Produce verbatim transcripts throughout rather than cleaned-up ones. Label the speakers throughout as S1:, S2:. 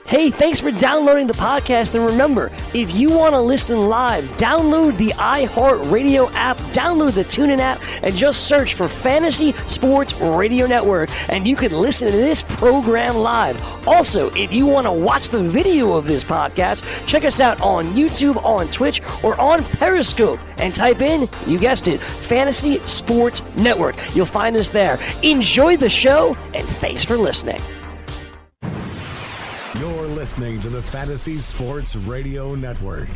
S1: Hey, thanks for downloading the podcast, and remember, if you want to listen live, download the iHeartRadio app, download the TuneIn app, and just search for Fantasy Sports Radio Network, and you can listen to this program live. Also, if you want to watch the video of this podcast, check us out on YouTube, on Twitch, or on Periscope, and type in, you guessed it, Fantasy Sports Network. You'll find us there. Enjoy the show, and thanks for listening.
S2: You're listening to the Fantasy Sports Radio Network.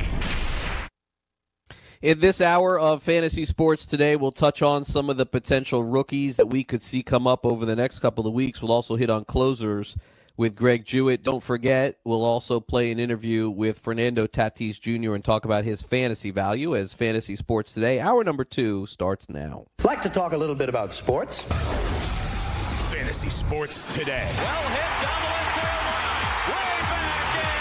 S3: In this hour of Fantasy Sports Today, we'll touch on some of the potential rookies that we could see come up over the next couple of weeks. We'll also hit on closers with Greg Jewett. Don't forget, we'll also play an interview with Fernando Tatis Junior and talk about his fantasy value as Fantasy Sports Today. Hour number two starts now.
S4: I'd like to talk a little bit about sports.
S5: Fantasy Sports Today.
S6: Well hit down the left field line. Way back in.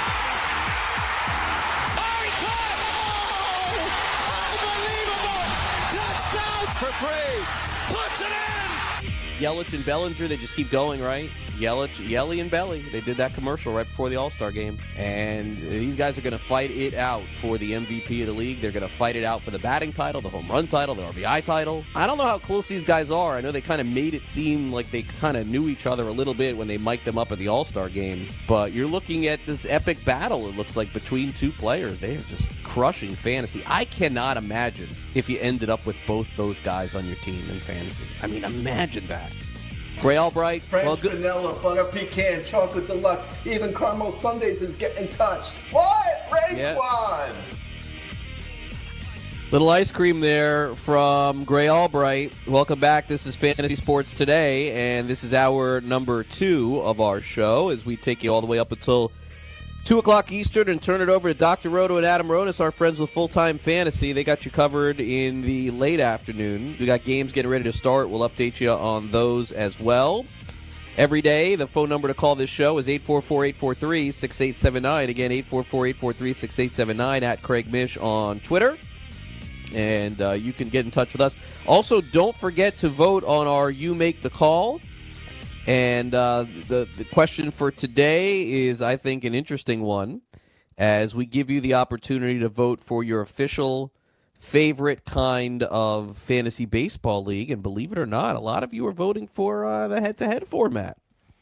S6: Oh, he caught! Oh! Unbelievable! Touchdown for three. Puts it in.
S3: Yelich and Bellinger, they just keep going, right? Yelich, Yelly and Belly. They did that commercial right before the All-Star game. And these guys are going to fight it out for the M V P of the league. They're going to fight it out for the batting title, the home run title, the R B I title. I don't know how close these guys are. I know they kind of made it seem like they kind of knew each other a little bit when they mic'd them up at the All-Star game. But you're looking at this epic battle, it looks like, between two players. They are just crushing fantasy. I cannot imagine if you ended up with both those guys on your team in fantasy. I mean, imagine that. Gray Albright.
S7: French
S3: well, good.
S7: vanilla, butter pecan, chocolate deluxe, even caramel sundaes is getting touched. What? Raekwon!
S3: Yeah. Little ice cream there from Gray Albright. Welcome back. This is Fantasy Sports Today, and this is hour number two of our show as we take you all the way up until two o'clock Eastern and turn it over to Doctor Roto and Adam Ronis, our friends with Full-Time Fantasy. They got you covered in the late afternoon. We got games getting ready to start. We'll update you on those as well. Every day, the phone number to call this show is eight four four, eight four three, six eight seven nine. Again, eight four four, eight four three, six eight seven nine, at Craig Mish on Twitter. And uh, you can get in touch with us. Also, don't forget to vote on our You Make the Call. And uh, the, the question for today is, I think, an interesting one, as we give you the opportunity to vote for your official favorite kind of fantasy baseball league. And believe it or not, a lot of you are voting for uh, the head-to-head format.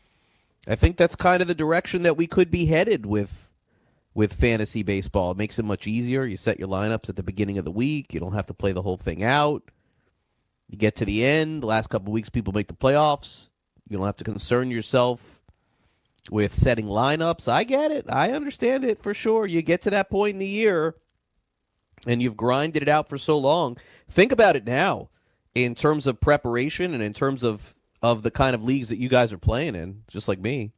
S3: I think that's kind of the direction that we could be headed with with fantasy baseball. It makes it much easier. You set your lineups at the beginning of the week. You don't have to play the whole thing out. You get to the end. The last couple of weeks, people make the playoffs. You don't have to concern yourself with setting lineups. I get it. I understand it for sure. You get to that point in the year, and you've grinded it out for so long. Think about it now in terms of preparation and in terms of, of the kind of leagues that you guys are playing in, just like me.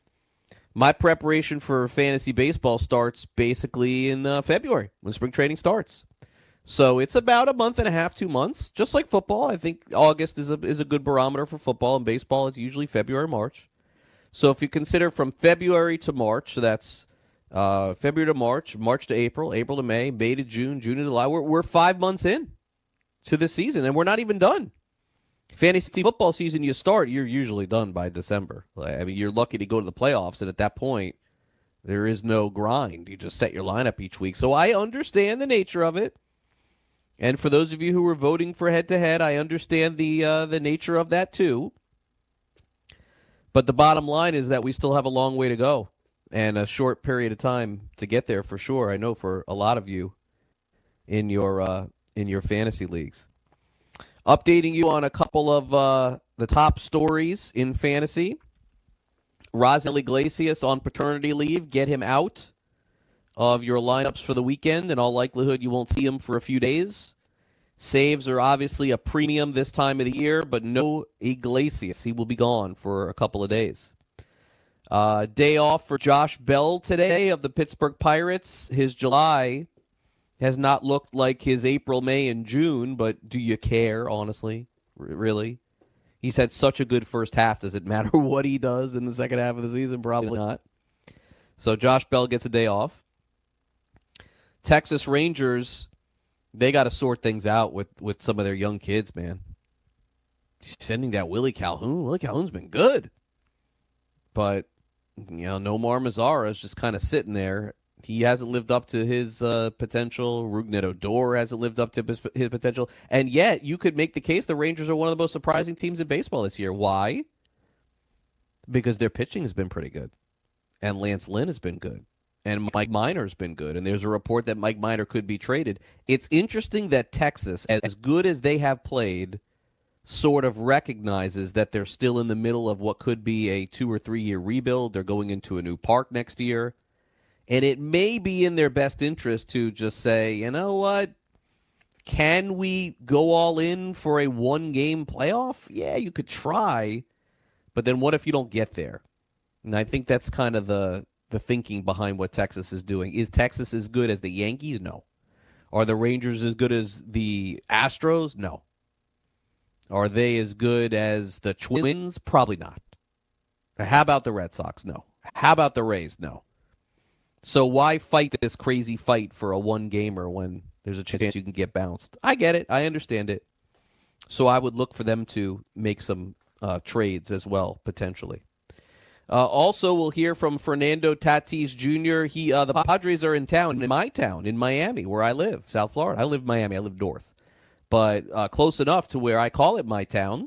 S3: My preparation for fantasy baseball starts basically in uh, February when spring training starts. So it's about a month and a half, two months, just like football. I think August is a is a good barometer for football, and baseball is usually February, March. So if you consider from February to March, so that's uh, February to March, March to April, April to May, May to June, June to July, we're, we're five months in to the season, and we're not even done. Fantasy football season, you start, you're usually done by December. I mean, you're lucky to go to the playoffs, and at that point, there is no grind. You just set your lineup each week. So I understand the nature of it. And for those of you who are voting for head-to-head, I understand the uh, the nature of that too. But the bottom line is that we still have a long way to go and a short period of time to get there for sure. I know for a lot of you in your uh, in your fantasy leagues. Updating you on a couple of uh, the top stories in fantasy. Raisel Iglesias on paternity leave. Get him out of your lineups for the weekend. In all likelihood, you won't see him for a few days. Saves are obviously a premium this time of the year, but no Iglesias. He will be gone for a couple of days. Uh, day off for Josh Bell today of the Pittsburgh Pirates. His July has not looked like his April, May, and June, but do you care, honestly? R- really? He's had such a good first half. Does it matter what he does in the second half of the season? Probably not. So Josh Bell gets a day off. Texas Rangers, they got to sort things out with, with some of their young kids, man. Sending that Willie Calhoun. Willie Calhoun's been good. But You know, Nomar Mazara is just kind of sitting there. He hasn't lived up to his uh, potential. Rougned Odor hasn't lived up to his, his potential. And yet, you could make the case the Rangers are one of the most surprising teams in baseball this year. Why? Because their pitching has been pretty good. And Lance Lynn has been good. And Mike Minor's been good. And there's a report that Mike Minor could be traded. It's interesting that Texas, as good as they have played, sort of recognizes that they're still in the middle of what could be a two- or three-year rebuild. They're going into a new park next year. And it may be in their best interest to just say, you know what, can we go all in for a one-game playoff? Yeah, you could try, but then what if you don't get there? And I think that's kind of the, the thinking behind what Texas is doing. Is Texas as good as the Yankees? No. Are the Rangers as good as the Astros? No. Are they as good as the Twins? Probably not. How about the Red Sox? No. How about the Rays? No. So why fight this crazy fight for a one-gamer when there's a chance you can get bounced? I get it. I understand it. So I would look for them to make some uh, trades as well, potentially. Uh, also, we'll hear from Fernando Tatis Junior He, uh, the Padres are in town, in my town, in Miami, where I live, South Florida. I live in Miami. I live north. But uh, close enough to where I call it my town.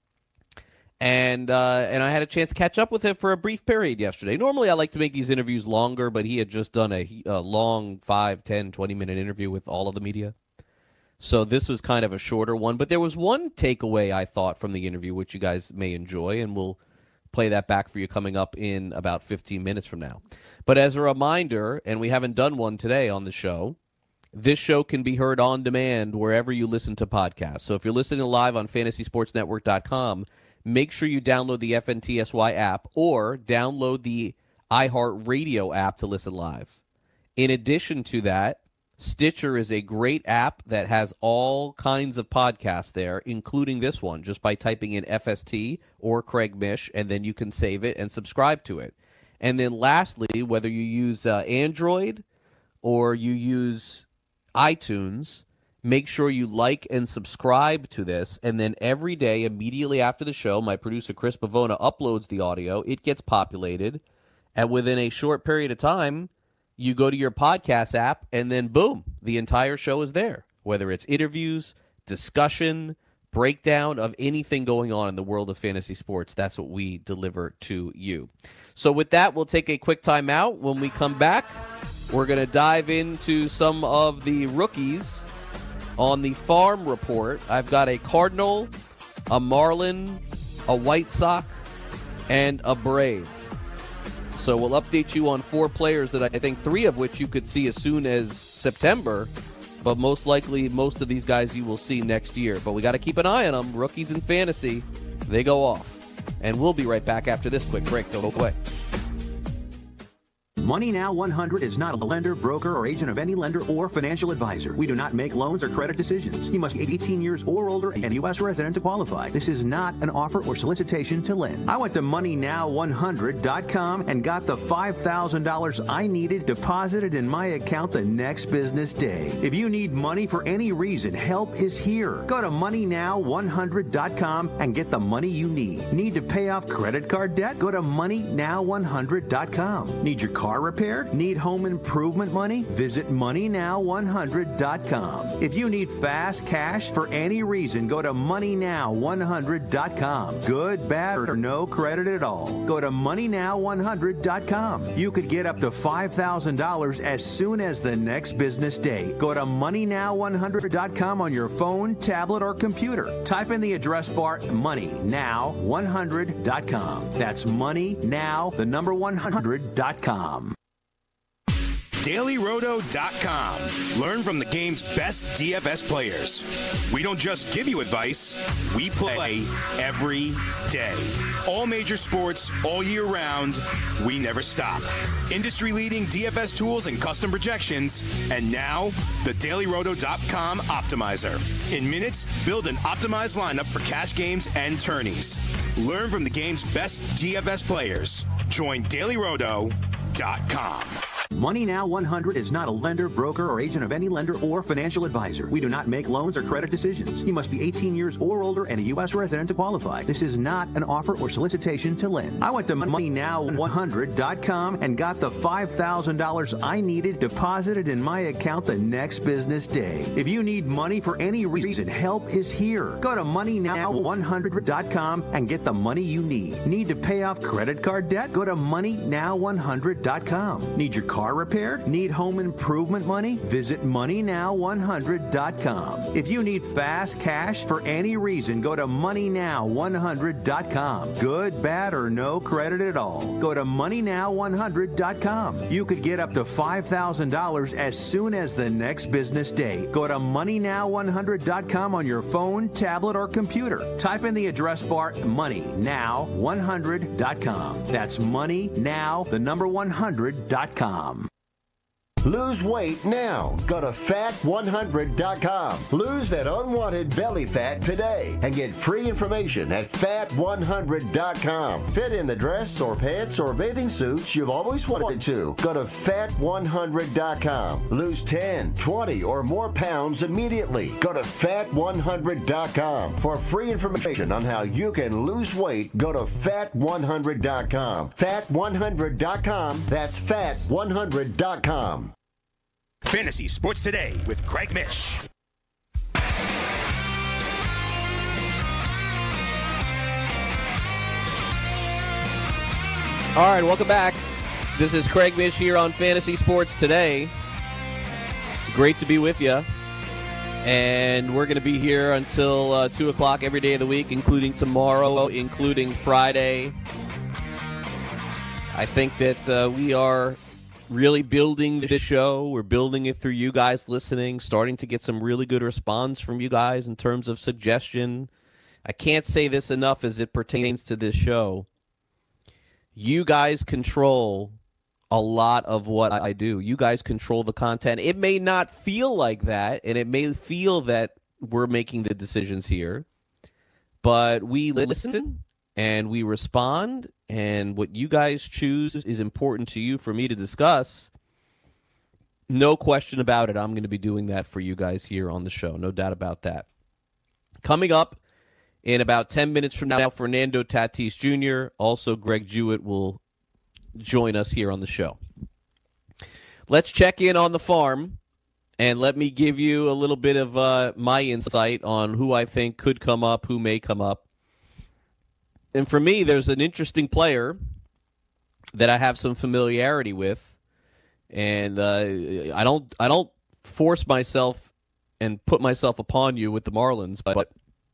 S3: And uh, and I had a chance to catch up with him for a brief period yesterday. Normally, I like to make these interviews longer, but he had just done a, a long five, ten, twenty-minute interview with all of the media. So this was kind of a shorter one. But there was one takeaway, I thought, from the interview, which you guys may enjoy, and we'll play that back for you coming up in about fifteen minutes from now. But as a reminder, and we haven't done one today on the show, this show can be heard on demand wherever you listen to podcasts. So if you're listening live on fantasy sports network dot com, make sure you download the F N T S Y app or download the iHeartRadio app to listen live. In addition to that, Stitcher is a great app that has all kinds of podcasts there, including this one, just by typing in F S T or Craig Mish, and then you can save it and subscribe to it. And then lastly, whether you use uh, Android or you use iTunes, make sure you like and subscribe to this, and then every day, immediately after the show, my producer Chris Pavona uploads the audio. It gets populated, and within a short period of time, you go to your podcast app, and then boom, the entire show is there. Whether it's interviews, discussion, breakdown of anything going on in the world of fantasy sports, that's what we deliver to you. So with that, we'll take a quick time out. When we come back, we're going to dive into some of the rookies on the farm report. I've got a Cardinal, a Marlin, a White Sox, and a Brave. So we'll update you on four players that I think three of which you could see as soon as September, but most likely most of these guys you will see next year. But we got to keep an eye on them. Rookies in fantasy, they go off. And we'll be right back after this quick break. Don't go away.
S8: Money Now one hundred is not a lender, broker, or agent of any lender or financial advisor. We do not make loans or credit decisions. You must be eighteen years or older and U S resident to qualify. This is not an offer or solicitation to lend. I went to money now one hundred dot com and got the five thousand dollars I needed deposited in my account the next business day. If you need money for any reason, help is here. Go to money now one hundred dot com and get the money you need. Need to pay off credit card debt? Go to money now one hundred dot com. Need your car repaired? Need home improvement money? Visit money now one hundred dot com. If you need fast cash for any reason, go to money now one hundred dot com. Good, bad, or no credit at all. Go to money now one hundred dot com. You could get up to five thousand dollars as soon as the next business day. Go to money now one hundred dot com on your phone, tablet, or computer. Type in the address bar money now one hundred dot com. That's money now, the number one hundred dot com.
S5: Daily Roto dot com. Learn from the game's best D F S players. We don't just give you advice, we play every day. All major sports, all year round, we never stop. Industry-leading D F S tools and custom projections, and now, the Daily Roto dot com Optimizer. In minutes, build an optimized lineup for cash games and tourneys. Learn from the game's best D F S players. Join Daily Roto dot com.
S8: Money Now one hundred is not a lender, broker, or agent of any lender or financial advisor. We do not make loans or credit decisions. You must be eighteen years or older and a U S resident to qualify. This is not an offer or solicitation to lend. I went to money now one hundred dot com and got the five thousand dollars I needed deposited in my account the next business day. If you need money for any reason, help is here. Go to money now one hundred dot com and get the money you need. Need to pay off credit card debt? Go to money now one hundred dot com. Need your car repaired? Need home improvement money? Visit money now one hundred dot com. If you need fast cash for any reason, go to money now one hundred dot com. Good, bad, or no credit at all. Go to money now one hundred dot com. You could get up to five thousand dollars as soon as the next business day. Go to money now one hundred dot com on your phone, tablet, or computer. Type in the address bar money now one hundred dot com. That's money now, the number one hundred dot com.
S9: Lose weight now. Go to fat one hundred dot com. Lose that unwanted belly fat today and get free information at fat one hundred dot com. Fit in the dress or pants or bathing suits you've always wanted to. Go to fat one hundred dot com. Lose ten, twenty, or more pounds immediately. Go to fat one hundred dot com. For free information on how you can lose weight, go to fat one hundred dot com. fat one hundred dot com. That's fat one hundred dot com.
S5: Fantasy Sports Today with Craig Mish.
S3: All right, welcome back. This is Craig Mish here on Fantasy Sports Today. Great to be with you. And we're going to be here until uh, two o'clock every day of the week, including tomorrow, including Friday. I think that uh, we are really building this show. We're building it through you guys listening, starting to get some really good response from you guys in terms of suggestion. I can't say this enough as it pertains to this show. You guys control a lot of what I do. You guys control the content. It may not feel like that, and it may feel that we're making the decisions here, but we listen and we respond, and what you guys choose is important to you for me to discuss. No question about it. I'm going to be doing that for you guys here on the show. No doubt about that. Coming up in about ten minutes from now, Fernando Tatis Junior Also, Greg Jewett will join us here on the show. Let's check in on the farm, and let me give you a little bit of uh, my insight on who I think could come up, who may come up. And for me, there's an interesting player that I have some familiarity with, and uh, I don't I don't force myself and put myself upon you with the Marlins, but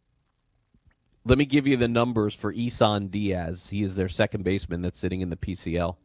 S3: let me give you the numbers for Isan Diaz. He is their second baseman that's sitting in the P C L.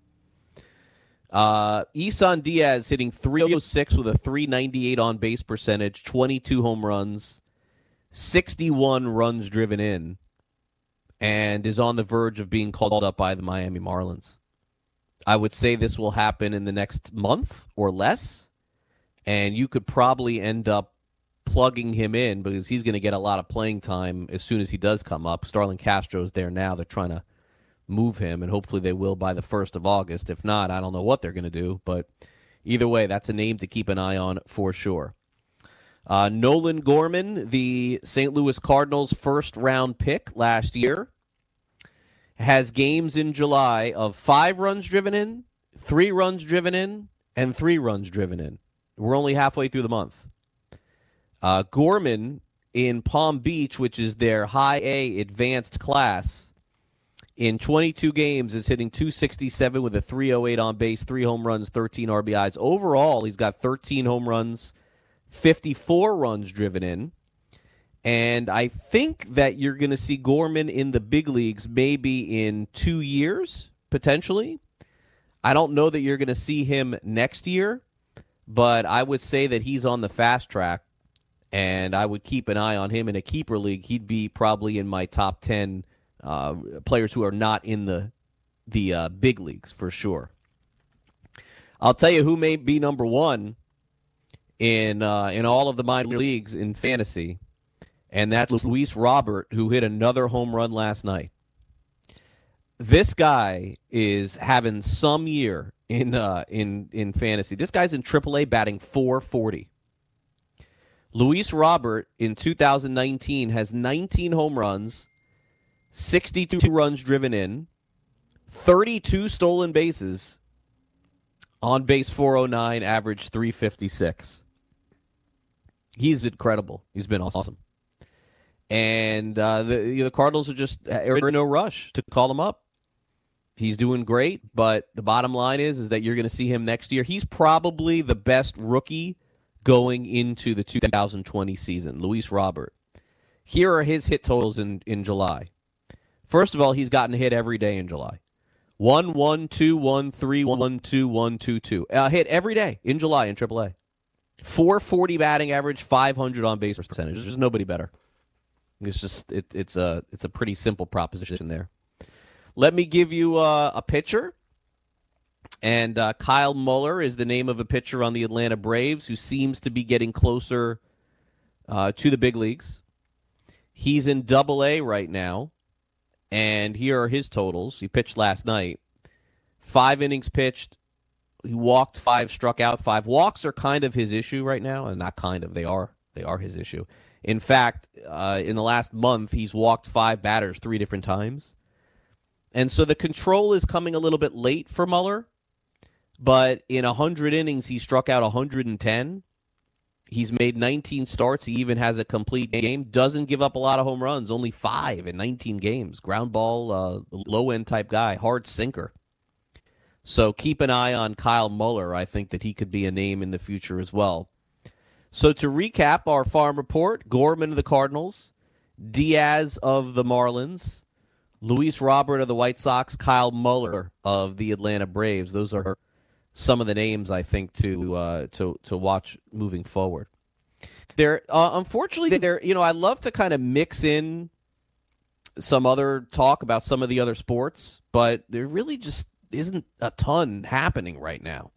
S3: Uh, Isan Diaz hitting three oh six with a three ninety-eight on-base percentage, twenty-two home runs, sixty-one runs driven in, and is on the verge of being called up by the Miami Marlins. I would say this will happen in the next month or less, and you could probably end up plugging him in because he's going to get a lot of playing time as soon as he does come up. Starlin Castro's there now. They're trying to move him, and hopefully they will by the first of August. If not, I don't know what they're going to do, but either way, that's a name to keep an eye on for sure. Uh, Nolan Gorman, the Saint Louis Cardinals' first-round pick last year, has games in July of five runs driven in, three runs driven in, and three runs driven in. We're only halfway through the month. Uh, Gorman in Palm Beach, which is their high A advanced class, in twenty-two games is hitting two sixty-seven with a three oh eight on base, three home runs, thirteen R B Is. Overall, he's got thirteen home runs, fifty-four runs driven in. And I think that you're going to see Gorman in the big leagues maybe in two years, potentially. I don't know that you're going to see him next year, but I would say that he's on the fast track, and I would keep an eye on him in a keeper league. He'd be probably in my top ten uh, players who are not in the the uh, big leagues for sure. I'll tell you who may be number one in uh, in all of the minor leagues in fantasy, and that's Luis Robert, who hit another home run last night. this guy is having some year in uh, in in fantasy. This guy's in triple A batting four forty. Luis Robert in two thousand nineteen has nineteen home runs, sixty-two runs driven in, thirty-two stolen bases, on base four oh nine, average three fifty-six. He's incredible. He's been awesome. And uh, the, you know, the Cardinals are just are in no rush to call him up. He's doing great, but the bottom line is, is that you're going to see him next year. He's probably the best rookie going into the two thousand twenty season, Luis Robert. Here are his hit totals in, in July. First of all, he's gotten hit every day in July. One, one, two, one, three, one, two, one, two, two. Uh, hit every day in July in triple A. four forty batting average, five hundred on base percentage. There's nobody better. It's just it, it's a it's a pretty simple proposition there. Let me give you uh, a pitcher. And uh, Kyle Muller is the name of a pitcher on the Atlanta Braves who seems to be getting closer uh, to the big leagues. He's in Double A right now, and here are his totals. He pitched last night. Five innings pitched. He walked five, struck out five. Walks are kind of his issue right now, and not kind of. They are. They are his issue. In fact, uh, in the last month, he's walked five batters three different times. And so the control is coming a little bit late for Muller. But in one hundred innings, he struck out one hundred ten. He's made nineteen starts. He even has a complete game. Doesn't give up a lot of home runs. Only five in nineteen games. Ground ball, uh, low-end type guy. Hard sinker. So keep an eye on Kyle Muller. I think that he could be a name in the future as well. So to recap our farm report, Gorman of the Cardinals, Diaz of the Marlins, Luis Robert of the White Sox, Kyle Muller of the Atlanta Braves. Those are some of the names I think to uh, to to watch moving forward. There, uh, unfortunately, there. You know, I love to kind of mix in some other talk about some of the other sports, but there really just isn't a ton happening right now.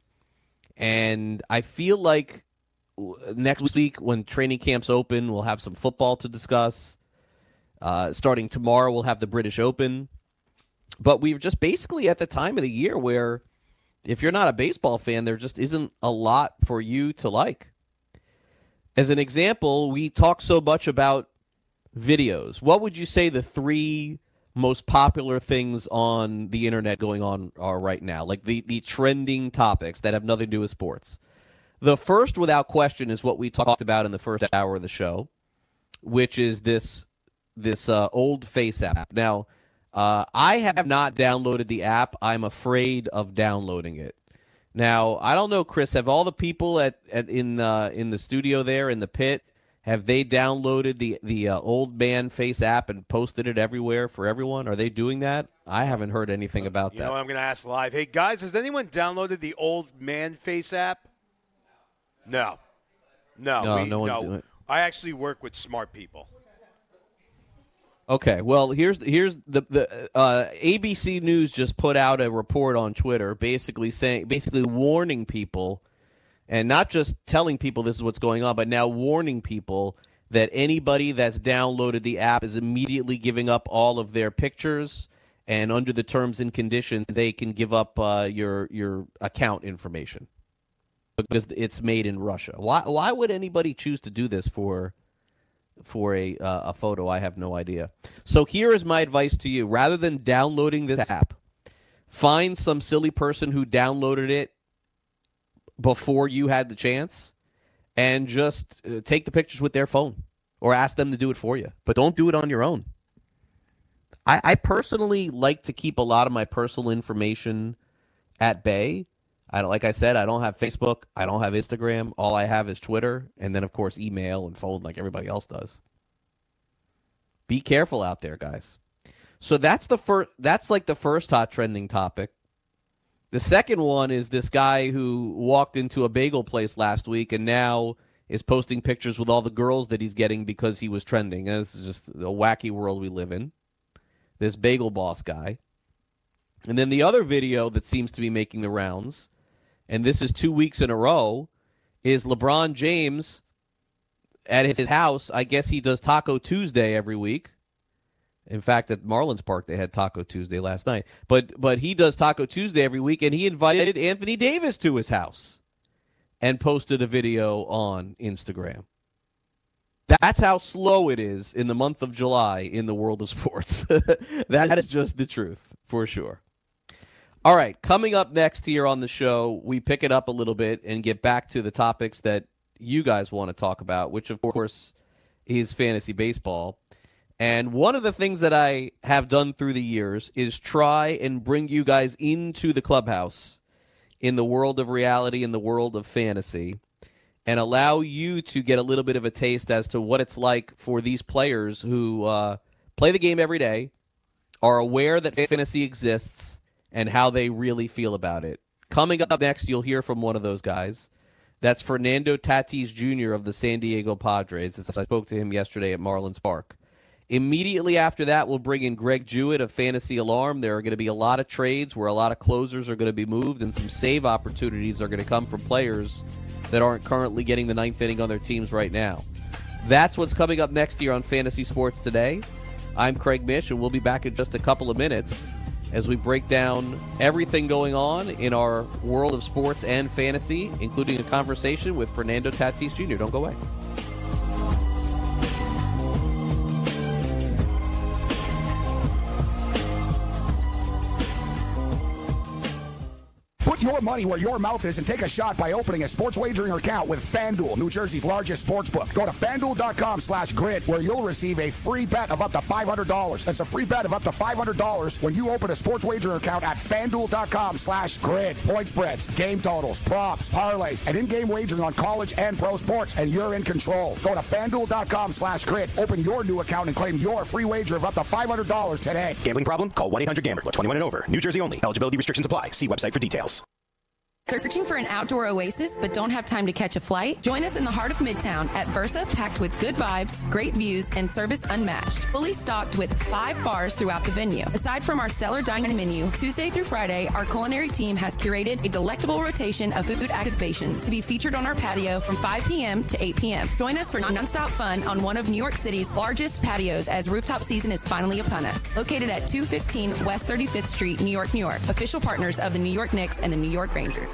S3: And I feel like next week when training camps open, we'll have some football to discuss. Uh, starting tomorrow, we'll have the British Open. But we're just basically at the time of the year where if you're not a baseball fan, there just isn't a lot for you to like. As an example, we talk so much about videos. What would you say the three most popular things on the internet going on are right now? Like the, the trending topics that have nothing to do with sports. The first, without question, is what we talked about in the first hour of the show, which is this this uh, old Face app. Now, uh, I have not downloaded the app. I'm afraid of downloading it. Now, I don't know, Chris, have all the people at, at in uh, in the studio there in the pit, have they downloaded the, the uh, Old Man Face app and posted it everywhere for everyone? Are they doing that? I haven't heard anything about
S10: you
S3: that.
S10: You know what I'm going to ask live? Hey, guys, has anyone downloaded the Old Man Face app? No. No.
S3: No,
S10: we,
S3: no one's
S10: no.
S3: doing it.
S10: I actually work with smart people.
S3: Okay, well, here's here's the the uh, A B C News just put out a report on Twitter, basically saying, basically warning people, and not just telling people this is what's going on, but now warning people that anybody that's downloaded the app is immediately giving up all of their pictures, and under the terms and conditions, they can give up uh, your your account information because it's made in Russia. Why why would anybody choose to do this for? For a uh, a photo? I have no idea. So here is my advice to you. Rather than downloading this app, find some silly person who downloaded it before you had the chance and just uh, take the pictures with their phone or ask them to do it for you. But don't do it on your own. I, I personally like to keep a lot of my personal information at bay. I don't, like I said, I don't have Facebook. I don't have Instagram. All I have is Twitter, and then, of course, email and phone like everybody else does. Be careful out there, guys. So that's the first. That's like the first hot trending topic. The second one is this guy who walked into a bagel place last week and now is posting pictures with all the girls that he's getting because he was trending. And this is just a wacky world we live in. This bagel boss guy. And then the other video that seems to be making the rounds, and this is two weeks in a row, is LeBron James at his house. I guess he does Taco Tuesday every week. In fact, at Marlins Park, they had Taco Tuesday last night. But but he does Taco Tuesday every week, and he invited Anthony Davis to his house and posted a video on Instagram. That's how slow it is in the month of July in the world of sports. That is just the truth, for sure. All right, coming up next here on the show, we pick it up a little bit and get back to the topics that you guys want to talk about, which, of course, is fantasy baseball. And one of the things that I have done through the years is try and bring you guys into the clubhouse in the world of reality, in the world of fantasy, and allow you to get a little bit of a taste as to what it's like for these players who uh, play the game every day, are aware that fantasy exists, and how they really feel about it. Coming up next, you'll hear from one of those guys. That's Fernando Tatis Junior of the San Diego Padres. I spoke to him yesterday at Marlins Park. Immediately after that, we'll bring in Greg Jewett of Fantasy Alarm. There are going to be a lot of trades where a lot of closers are going to be moved, and some save opportunities are going to come from players that aren't currently getting the ninth inning on their teams right now. That's what's coming up next year on Fantasy Sports Today. I'm Craig Mish, and we'll be back in just a couple of minutes as we break down everything going on in our world of sports and fantasy, including a conversation with Fernando Tatis Junior Don't go away.
S11: Put your money where your mouth is and take a shot by opening a sports wagering account with FanDuel, New Jersey's largest sports book. Go to FanDuel.com slash grid where you'll receive a free bet of up to five hundred dollars. That's a free bet of up to five hundred dollars when you open a sports wagering account at FanDuel.com slash grid. Point spreads, game totals, props, parlays, and in-game wagering on college and pro sports, and you're in control. Go to FanDuel.com slash grid. Open your new account and claim your free wager of up to five hundred dollars today.
S5: Gambling problem? Call one eight hundred gambler. twenty-one and over. New Jersey only. Eligibility restrictions apply. See website for details.
S12: Searching for an outdoor oasis but don't have time to catch a flight? Join us in the heart of Midtown at Versa, packed with good vibes, great views, and service unmatched. Fully stocked with five bars throughout the venue. Aside from our stellar dining menu, Tuesday through Friday, our culinary team has curated a delectable rotation of food activations to be featured on our patio from five p.m. to eight p.m. Join us for nonstop fun on one of New York City's largest patios as rooftop season is finally upon us. Located at two fifteen West thirty-fifth Street, New York, New York. Official partners of the New York Knicks and the New York Rangers.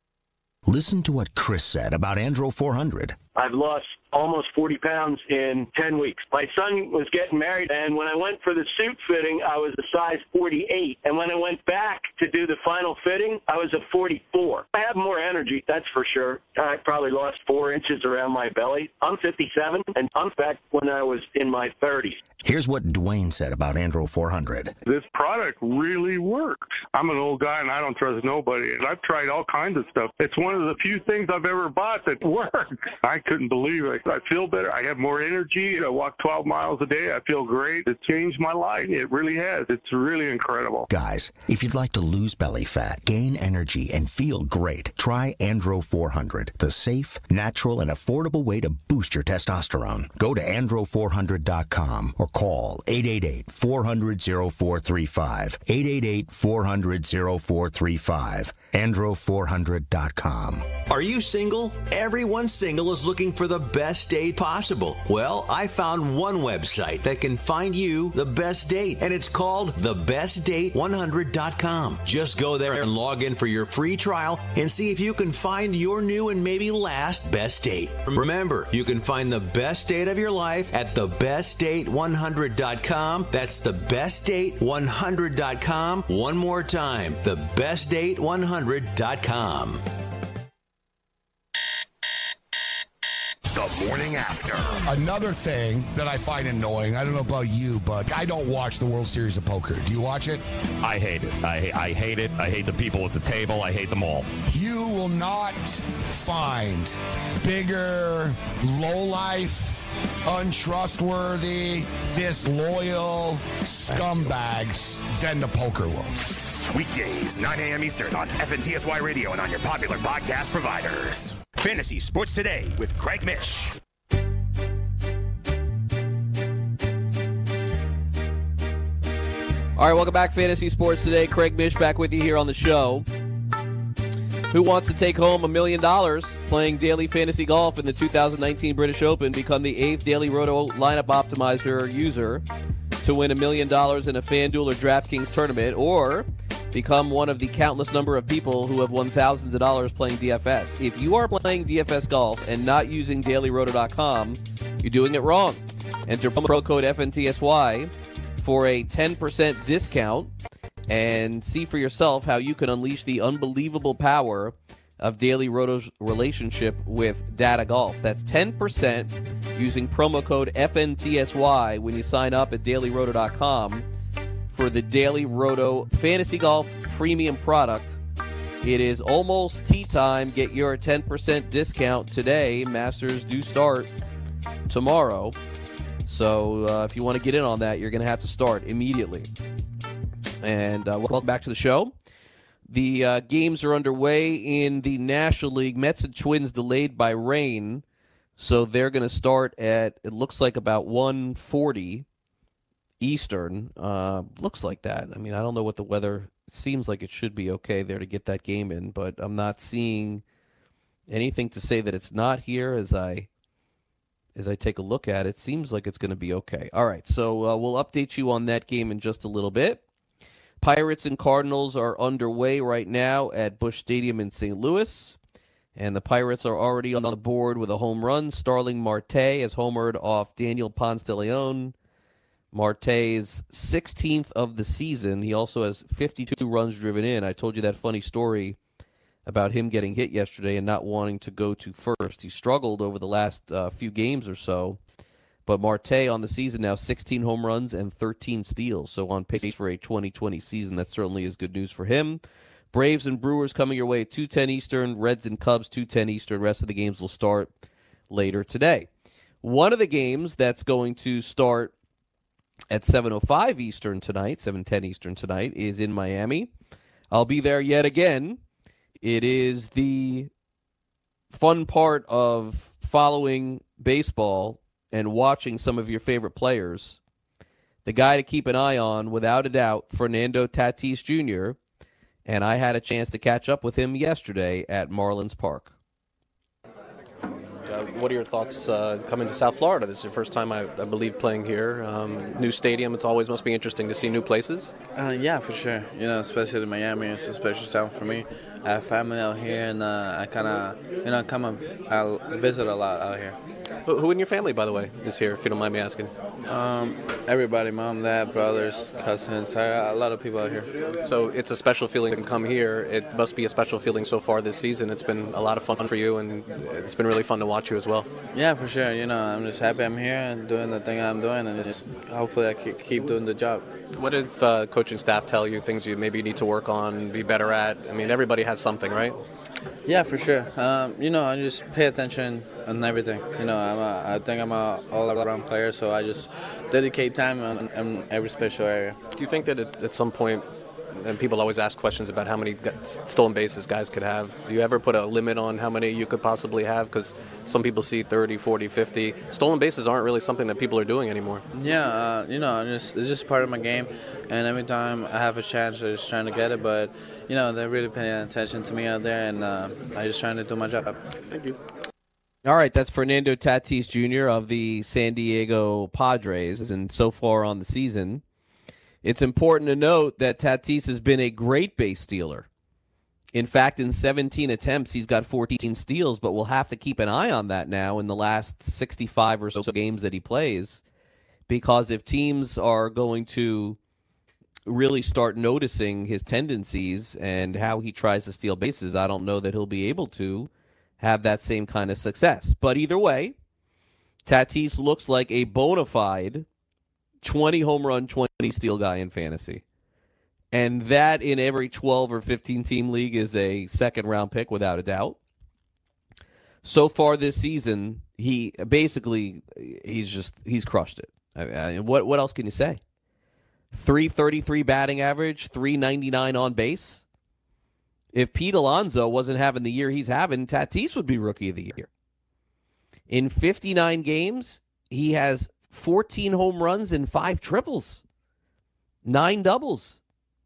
S13: Listen to what Chris said about Andro four hundred.
S14: I've lost almost forty pounds in ten weeks. My son was getting married, and when I went for the suit fitting, I was a size forty-eight. And when I went back to do the final fitting, I was a forty-four. I have more energy, that's for sure. I probably lost four inches around my belly. I'm fifty-seven, and I'm back when I was in my thirties.
S13: Here's what Dwayne said about Andro four hundred.
S15: This product really works. I'm an old guy, and I don't trust nobody. I've tried all kinds of stuff. It's one of the few things I've ever bought that works. I couldn't believe it. I feel better. I have more energy. I walk twelve miles a day. I feel great. It changed my life. It really has. It's really incredible.
S13: Guys, if you'd like to lose belly fat, gain energy, and feel great, try Andro four hundred, the safe, natural, and affordable way to boost your testosterone. Go to andro four hundred dot com or call eight eight eight, four hundred, oh four three five, eight eight eight, four hundred, oh four three five, andro four hundred dot com.
S8: Are you single? Everyone single is looking for the best date possible. Well, I found one website that can find you the best date, and it's called the best date one hundred dot com. Just go there and log in for your free trial and see if you can find your new and maybe last best date. Remember, you can find the best date of your life at the best date one hundred dot com. That's the best date one hundred dot com. One more time, the best date one hundred dot com.
S2: The morning after.
S11: Another thing that I find annoying, I don't know about you, but I don't watch the World Series of Poker. Do you watch it?
S16: I hate it. I, I hate it. I hate the people at the table. I hate them all.
S11: You will not find bigger, low-life, untrustworthy, disloyal scumbags than the poker world.
S5: Weekdays, nine a.m. Eastern on F N T S Y Radio and on your popular podcast providers. Fantasy Sports Today with Craig Mish.
S3: All right, welcome back, Fantasy Sports Today. Craig Mish back with you here on the show. Who wants to take home a million dollars playing daily fantasy golf in the two thousand nineteen British Open? Become the eighth Daily Roto lineup optimizer user to win a million dollars in a FanDuel or DraftKings tournament, or become one of the countless number of people who have won thousands of dollars playing D F S. If you are playing D F S Golf and not using Daily Roto dot com, you're doing it wrong. Enter promo code F N T S Y for a ten percent discount and see for yourself how you can unleash the unbelievable power of Daily Roto's relationship with Data Golf. That's ten percent using promo code F N T S Y when you sign up at Daily Roto dot com for the Daily Roto Fantasy Golf Premium product. It is almost tea time. Get your ten percent discount today. Masters do start tomorrow. So uh, if you want to get in on that, you're going to have to start immediately. And uh, welcome back to the show. The uh, games are underway in the National League. Mets and Twins delayed by rain, so they're going to start at, it looks like about one forty Eastern. Uh, looks like that. I mean, I don't know what the weather, it seems like it should be okay there to get that game in, but I'm not seeing anything to say that it's not here as I as I take a look at it. It seems like it's going to be okay. All right, so uh, we'll update you on that game in just a little bit. Pirates and Cardinals are underway right now at Busch Stadium in Saint Louis, and the Pirates are already on the board with a home run. Starling Marte has homered off Daniel Ponce de Leon. Marte's sixteenth of the season. He also has fifty-two runs driven in. I told you that funny story about him getting hit yesterday and not wanting to go to first. He struggled over the last uh, few games or so. But Marte on the season now, sixteen home runs and thirteen steals. So on pace for a twenty twenty season. That certainly is good news for him. Braves and Brewers coming your way at two ten Eastern. Reds and Cubs, two ten Eastern. Rest of the games will start later today. One of the games that's going to start at seven oh five Eastern tonight, seven ten Eastern tonight, is in Miami. I'll be there yet again. It is the fun part of following baseball and watching some of your favorite players. The guy to keep an eye on, without a doubt, Fernando Tatis Junior, and I had a chance to catch up with him yesterday at Marlins Park.
S17: Uh, what are your thoughts uh, coming to South Florida? This is your first time, I, I believe, playing here. Um, new stadium, it's always must be interesting to see new places.
S18: Uh, yeah, for sure. You know, especially in Miami, it's a special town for me. I have family out here, and uh, I kind of, you know, come and I'll visit a lot out here.
S17: Who, who in your family, by the way, is here, if you don't mind me asking?
S18: Um, everybody, mom, dad, brothers, cousins, I got a lot of people out here.
S17: So it's a special feeling to come here. It must be a special feeling so far this season. It's been a lot of fun for you, and it's been really fun to watch you as well.
S18: Yeah, for sure. You know, I'm just happy I'm here and doing the thing I'm doing, and just hopefully I keep doing the job.
S17: What if uh, coaching staff tell you things you maybe need to work on, be better at? I mean, everybody has something, right?
S18: Yeah, for sure. Um, you know, I just pay attention on everything. You know, I'm a, I think I'm a all-around player, so I just dedicate time in, in every special area.
S17: Do you think that at, at some point, and people always ask questions about how many stolen bases guys could have, do you ever put a limit on how many you could possibly have? Because some people see thirty, forty, fifty. Stolen bases aren't really something that people are doing anymore.
S18: Yeah, uh, you know, just, it's just part of my game, and every time I have a chance, I'm just trying to get it, but, you know, they're really paying attention to me out there, and uh, I'm just trying to do my job.
S17: Thank you.
S3: All right, that's Fernando Tatis Junior of the San Diego Padres, and so far on the season, it's important to note that Tatis has been a great base stealer. In fact, in seventeen attempts, he's got fourteen steals, but we'll have to keep an eye on that now in the last sixty-five or so games that he plays, because if teams are going to really start noticing his tendencies and how he tries to steal bases, I don't know that he'll be able to have that same kind of success. But either way, Tatis looks like a bona fide twenty home run, twenty steal guy in fantasy. And that in every twelve or fifteen team league is a second round pick without a doubt. So far this season, he basically, he's just, he's crushed it. I mean, what, what else can you say? three thirty-three batting average, three ninety-nine on base. If Pete Alonso wasn't having the year he's having, Tatis would be Rookie of the Year. In fifty-nine games, he has fourteen home runs and five triples, nine doubles,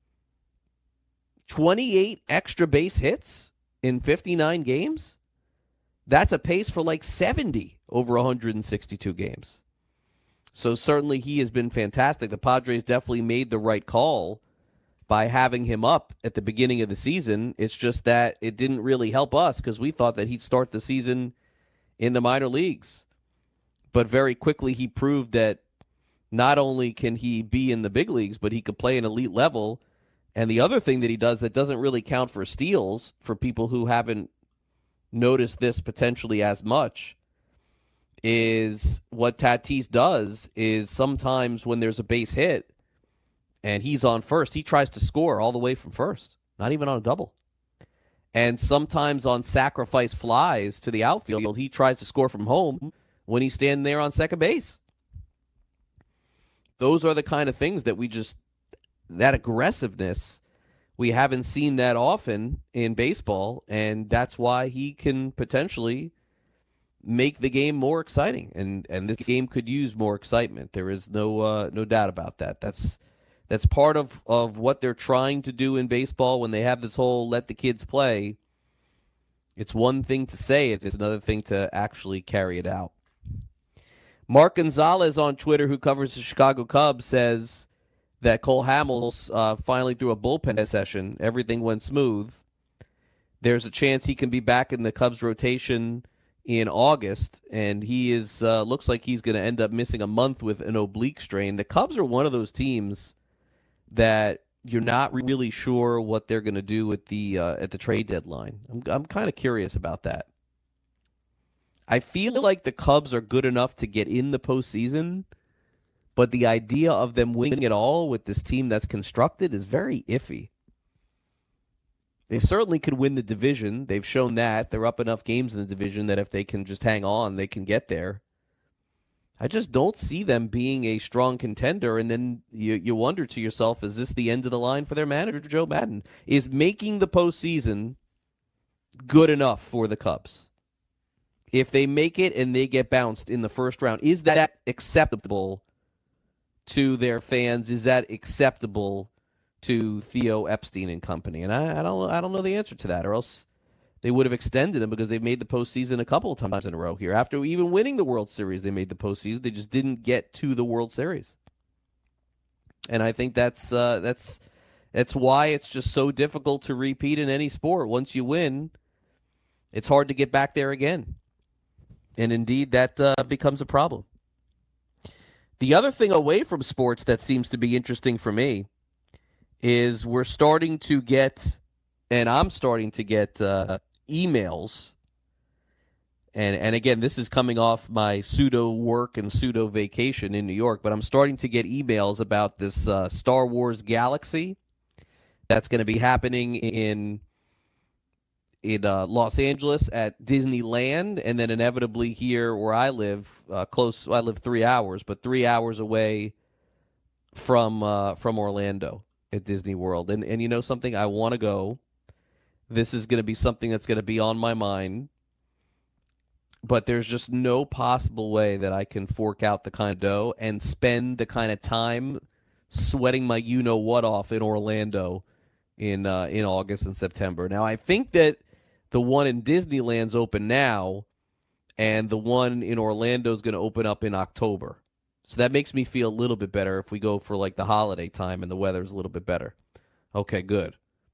S3: twenty-eight extra base hits in fifty-nine games. That's a pace for like seventy over one hundred sixty-two games. So certainly he has been fantastic. The Padres definitely made the right call by having him up at the beginning of the season. It's just that it didn't really help us because we thought that he'd start the season in the minor leagues. But very quickly he proved that not only can he be in the big leagues, but he could play an elite level. And the other thing that he does that doesn't really count for steals, for people who haven't noticed this potentially as much, is what Tatis does is sometimes when there's a base hit and he's on first, he tries to score all the way from first, not even on a double. And sometimes on sacrifice flies to the outfield, he tries to score from home when he's standing there on second base. Those are the kind of things that we just, that aggressiveness, we haven't seen that often in baseball, and that's why he can potentially make the game more exciting, and and this game could use more excitement. There is no uh, no doubt about that. That's that's part of, of what they're trying to do in baseball when they have this whole let the kids play. It's one thing to say it, it's another thing to actually carry it out. Mark Gonzalez on Twitter, who covers the Chicago Cubs, says that Cole Hamels uh, finally threw a bullpen session. Everything went smooth. There's a chance he can be back in the Cubs rotation in August, and he is uh, looks like he's going to end up missing a month with an oblique strain. The Cubs are one of those teams that you're not really sure what they're going to do at the uh, at the trade deadline. I'm I'm kind of curious about that. I feel like the Cubs are good enough to get in the postseason, but the idea of them winning it all with this team that's constructed is very iffy. They certainly could win the division. They've shown that. They're up enough games in the division that if they can just hang on, they can get there. I just don't see them being a strong contender, and then you you wonder to yourself, is this the end of the line for their manager, Joe Maddon? Is making the postseason good enough for the Cubs? If they make it and they get bounced in the first round, is that acceptable to their fans? Is that acceptable to Theo Epstein and company? And I, I don't I don't know the answer to that, or else they would have extended them, because they've made the postseason a couple of times in a row here. After even winning the World Series, they made the postseason. They just didn't get to the World Series. And I think that's uh, that's that's why it's just so difficult to repeat in any sport. Once you win, it's hard to get back there again. And indeed, that uh, becomes a problem. The other thing away from sports that seems to be interesting for me is we're starting to get, and I'm starting to get uh, emails, and and again, this is coming off my pseudo work and pseudo vacation in New York, but I'm starting to get emails about this uh, Star Wars Galaxy that's going to be happening in in uh, Los Angeles at Disneyland, and then inevitably here where I live, uh, close. I live three hours, but three hours away from uh, from Orlando at Disney World. And and you know something? I want to go. This is going to be something that's going to be on my mind. But there's just no possible way that I can fork out the kind of dough and spend the kind of time sweating my you-know-what off in Orlando in uh, in August and September. Now, I think that the one in Disneyland's open now, and the one in Orlando is going to open up in October. So that makes me feel a little bit better if we go for like the holiday time and the weather's a little bit better. Okay, good.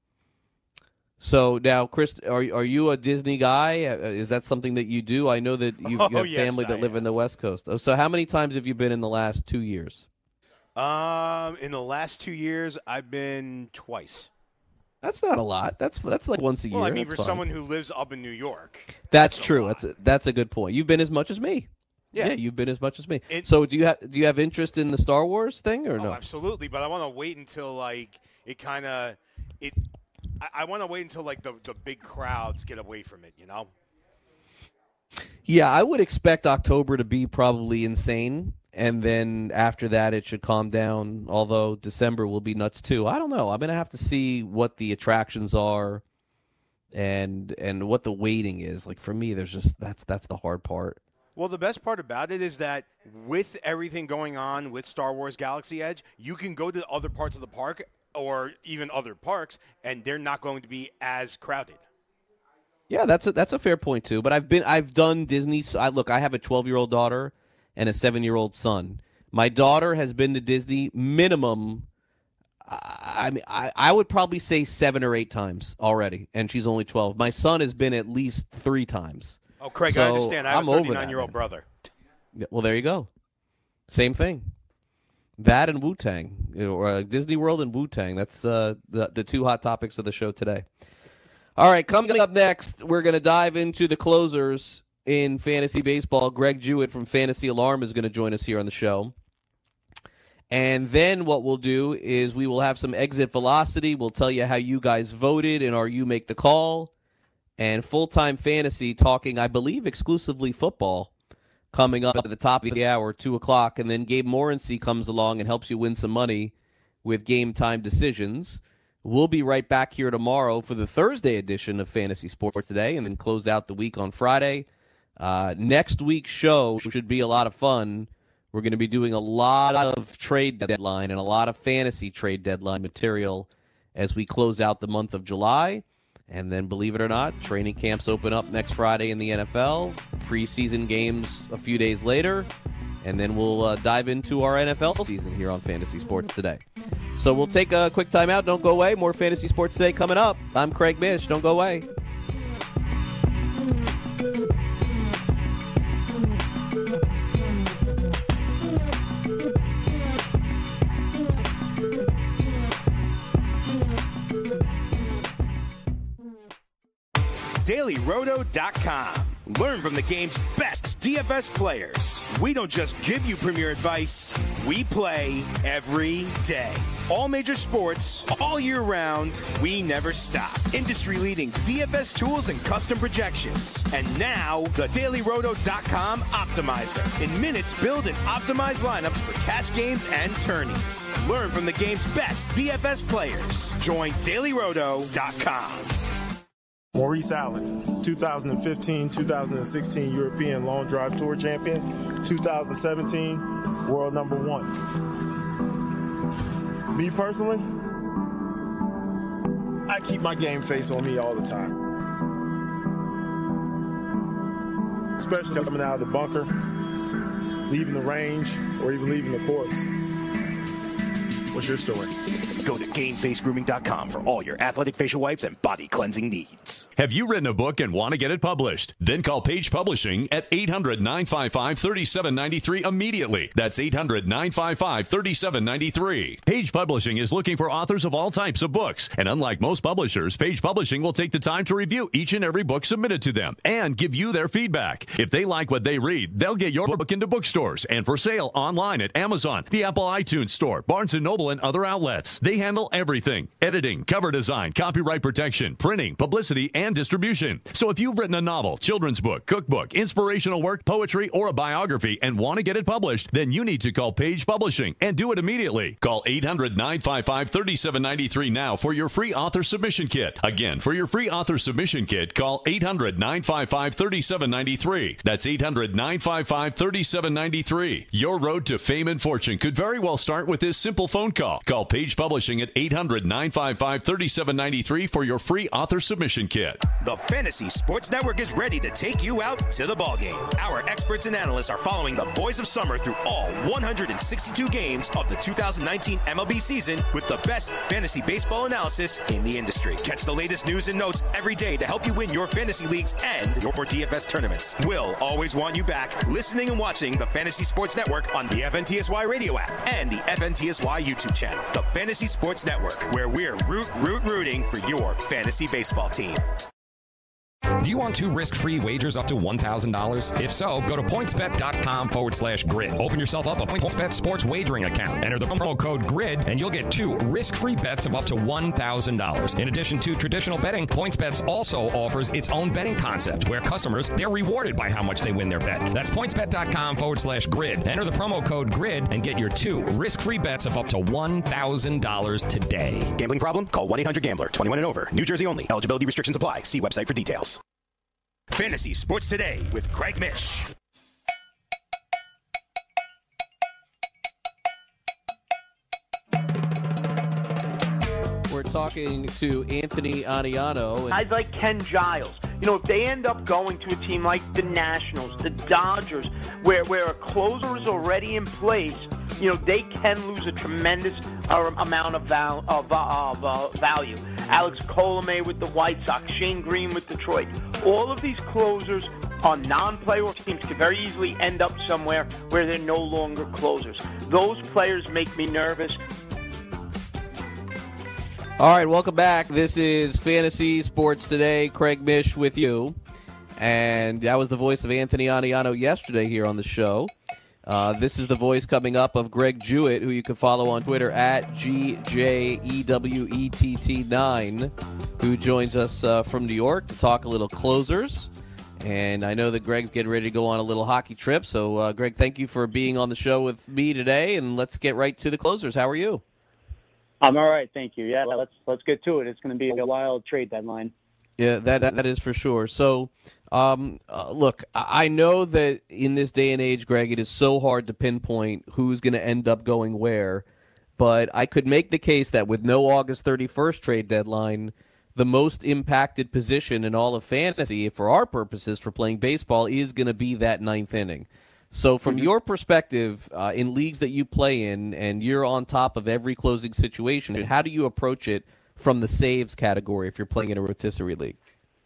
S3: So now, Chris, are are you a Disney guy? Is that something that you do? I know that you,
S10: oh,
S3: you have
S10: yes,
S3: family that
S10: I
S3: live
S10: am.
S3: in the West Coast. Oh, so how many times have you been in the last two years?
S10: Um, in the last two years, I've been twice.
S3: That's not a lot. That's that's like once a year.
S10: Well, I mean,
S3: That's
S10: for
S3: fine.
S10: someone who lives up in New York.
S3: That's, that's true. That's a, that's a good point. You've been as much as me.
S10: Yeah.
S3: yeah you've been as much as me.
S10: It-
S3: so do you have do you have interest in the Star Wars thing or
S10: Oh,
S3: no?
S10: absolutely. But I want to wait until like it kind of it. I, I want to wait until like the the big crowds get away from it. You know.
S3: Yeah, I would expect October to be probably insane, and then after that it should calm down, although December will be nuts too. I don't know. I'm going to have to see what the attractions are and and what the waiting is. Like for me, there's just that's that's the hard part.
S10: Well, the best part about it is that with everything going on with Star Wars Galaxy Edge, you can go to other parts of the park or even other parks, and they're not going to be as crowded.
S3: Yeah, that's a, that's a fair point too. But I've been I've done Disney. I, look, I have a twelve-year-old daughter and a seven-year-old son. My daughter has been to Disney minimum, I mean, I, I would probably say seven or eight times already, and she's only twelve. My son has been at least three times.
S10: Oh, Craig,
S3: so
S10: I understand. I have
S3: I'm
S10: a
S3: over
S10: thirty-nine-year-old
S3: that,
S10: brother.
S3: Yeah, well, there you go. Same thing. That and Wu-Tang, or uh, Disney World and Wu-Tang. That's uh, the the two hot topics of the show today. All right, coming up next, we're going to dive into the closers in fantasy baseball. Greg Jewett from Fantasy Alarm is going to join us here on the show. And then what we'll do is we will have some exit velocity. We'll tell you how you guys voted in our You Make the Call. And full-time fantasy talking, I believe, exclusively football coming up at the top of the hour, two o'clock. And then Gabe Morency comes along and helps you win some money with game time decisions. We'll be right back here tomorrow for the Thursday edition of Fantasy Sports Today and then close out the week on Friday. Uh, next week's show should be a lot of fun. We're going to be doing a lot of trade deadline and a lot of fantasy trade deadline material as we close out the month of July. And then, believe it or not, training camps open up next Friday in the N F L, preseason games a few days later, and then we'll uh, dive into our N F L season here on Fantasy Sports Today. So we'll take a quick time out. Don't go away. More Fantasy Sports Today coming up. I'm Craig Mish. Don't go away.
S5: Daily Roto dot com. Learn from the game's best D F S players. We don't just give you premier advice, we play every day. All major sports, all year round, we never stop. Industry-leading D F S tools and custom projections. And now, the Daily Roto dot com Optimizer. In minutes, build and optimize lineups for cash games and tourneys. Learn from the game's best D F S players. Join Daily Roto dot com.
S19: Maurice Allen, two thousand fifteen two thousand sixteen European Long Drive Tour Champion, two thousand seventeen World Number One. Me personally, I keep my game face on me all the time. Especially coming out of the bunker, leaving the range, or even leaving the course. What's your story?
S5: Go to game face grooming dot com for all your athletic facial wipes and body cleansing needs.
S20: Have you written a book and want to get it published? Then call Page Publishing at eight hundred nine five five three seven nine three immediately. That's eight hundred nine five five three seven nine three. Page Publishing is looking for authors of all types of books. And unlike most publishers, Page Publishing will take the time to review each and every book submitted to them and give you their feedback. If they like what they read, they'll get your book into bookstores and for sale online at Amazon, the Apple iTunes Store, Barnes and Noble, and other outlets. They handle everything: editing, cover design, copyright protection, printing, publicity, and distribution. So if you've written a novel, children's book, cookbook, inspirational work, poetry, or a biography and want to get it published, then you need to call Page Publishing and do it immediately. Call eight hundred nine five five three seven nine three now for your free author submission kit. Again, for your free author submission kit, call eight hundred nine five five three seven nine three. That's eight hundred nine five five three seven nine three. Your road to fame and fortune could very well start with this simple phone call. Call Page Publishing at eight hundred nine five five three seven nine three for your free author submission kit.
S5: The Fantasy Sports Network is ready to take you out to the ballgame. Our experts and analysts are following the boys of summer through all one hundred sixty-two games of the two thousand nineteen M L B season with the best fantasy baseball analysis in the industry. Catch the latest news and notes every day to help you win your fantasy leagues and your D F S tournaments. We'll always want you back listening and watching the Fantasy Sports Network on the F N T S Y radio app and the F N T S Y YouTube channel. The Fantasy Sports Network, where we're root, root, rooting for your fantasy baseball team.
S21: Do you want two risk-free wagers up to one thousand dollars? If so, go to pointsbet.com forward slash grid. Open yourself up a PointsBet sports wagering account. Enter the promo code GRID, and you'll get two risk-free bets of up to one thousand dollars. In addition to traditional betting, PointsBet also offers its own betting concept, where customers, they're rewarded by how much they win their bet. That's pointsbet.com forward slash grid. Enter the promo code GRID and get your two risk-free bets of up to one thousand dollars today.
S5: Gambling problem? Call one eight hundred gambler. twenty-one and over. New Jersey only. Eligibility restrictions apply. See website for details. Fantasy Sports Today with Craig Mish.
S3: We're talking to Anthony Aniano.
S22: Guys like Ken Giles. You know, if they end up going to a team like the Nationals, the Dodgers, where, where a closer is already in place, you know, they can lose a tremendous uh, amount of, val- of, uh, of uh, value. Alex Colomé with the White Sox, Shane Green with Detroit. All of these closers on non-playoff teams could very easily end up somewhere where they're no longer closers. Those players make me nervous.
S3: All right, welcome back. This is Fantasy Sports Today. Craig Mish with you. And that was the voice of Anthony Aniano yesterday here on the show. Uh, this is the voice coming up of Greg Jewett, who you can follow on Twitter at G J E W E T T nine, who joins us uh, from New York to talk a little closers. And I know that Greg's getting ready to go on a little hockey trip. So, uh, Greg, thank you for being on the show with me today. And let's get right to the closers. How are you?
S1: I'm all right, thank you. Yeah, let's let's get to it. It's going to be a wild trade deadline.
S3: Yeah, that that is for sure. So, um, uh, look, I know that in this day and age, Greg, it is so hard to pinpoint who's going to end up going where. But I could make the case that with no August thirty-first trade deadline, the most impacted position in all of fantasy, for our purposes, for playing baseball, is going to be that ninth inning. So from mm-hmm. your perspective, uh, in leagues that you play in, and you're on top of every closing situation, how do you approach it from the saves category if you're playing in a rotisserie league?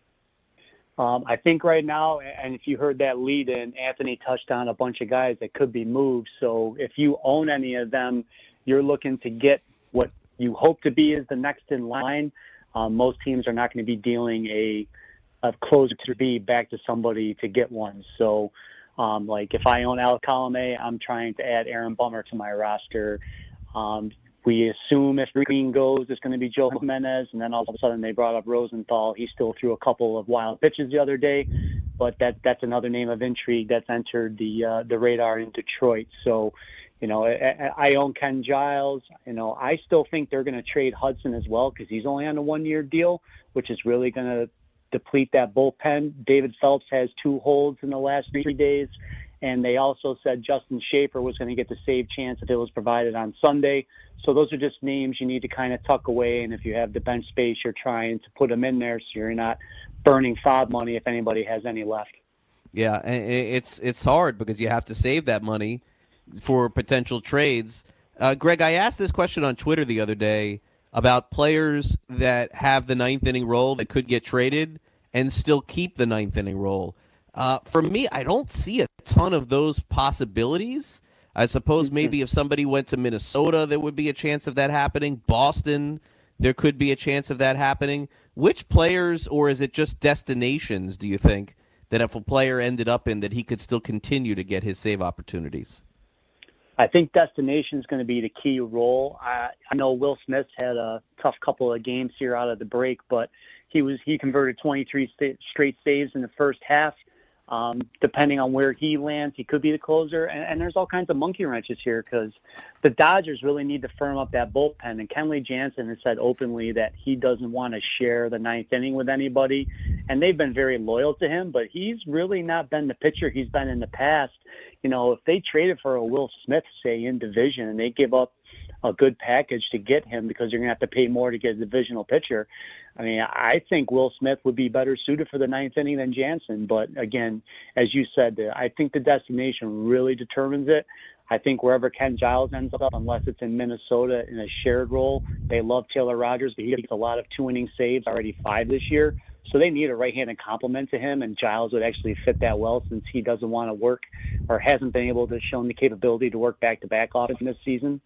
S1: Um, I think right now, and if you heard that lead in, Anthony touched on a bunch of guys that could be moved. So if you own any of them, you're looking to get what you hope to be is the next in line. Um, most teams are not going to be dealing a, a closer to be back to somebody to get one. So, um, like if I own Alex Colomé, I'm trying to add Aaron Bummer to my roster. Um, we assume if Green goes, it's going to be Joe Jimenez, and then all of a sudden they brought up Rosenthal. He still threw a couple of wild pitches the other day, but that that's another name of intrigue that's entered the uh, the radar in Detroit. So, you know, I, I own Ken Giles. You know, I still think they're going to trade Hudson as well because he's only on a one-year deal, which is really going to deplete that bullpen. David Phelps has two holds in the last three days, and they also said Justin Schaefer was going to get the save chance if it was provided on Sunday. So those are just names you need to kind of tuck away, and if you have the bench space, you're trying to put them in there so you're not burning fob money if anybody has any left.
S3: Yeah, and it's it's hard because you have to save that money for potential trades. Uh, Greg, I asked this question on Twitter the other day about players that have the ninth inning role that could get traded and still keep the ninth inning role. Uh, for me, I don't see a ton of those possibilities. I suppose maybe if somebody went to Minnesota, there would be a chance of that happening. Boston, there could be a chance of that happening. Which players, or is it just destinations, do you think, that if a player ended up in, that he could still continue to get his save opportunities?
S1: I think destination is going to be the key role. I, I know Will Smith had a tough couple of games here out of the break, but he was he converted twenty-three st- straight saves in the first half. Um, depending on where he lands, he could be the closer. And, and there's all kinds of monkey wrenches here because the Dodgers really need to firm up that bullpen. And Kenley Jansen has said openly that he doesn't want to share the ninth inning with anybody. And they've been very loyal to him, but he's really not been the pitcher he's been in the past. You know, if they traded for a Will Smith, say, in division, and they give up a good package to get him because you're going to have to pay more to get a divisional pitcher, I mean, I think Will Smith would be better suited for the ninth inning than Jansen. But, again, as you said, I think the destination really determines it. I think wherever Ken Giles ends up, unless it's in Minnesota in a shared role, they love Taylor Rogers, but he gets a lot of two-inning saves, already five this year. So they need a right-handed complement to him, and Giles would actually fit that well since he doesn't want to work or hasn't been able to show the capability to work back-to-back offense this season.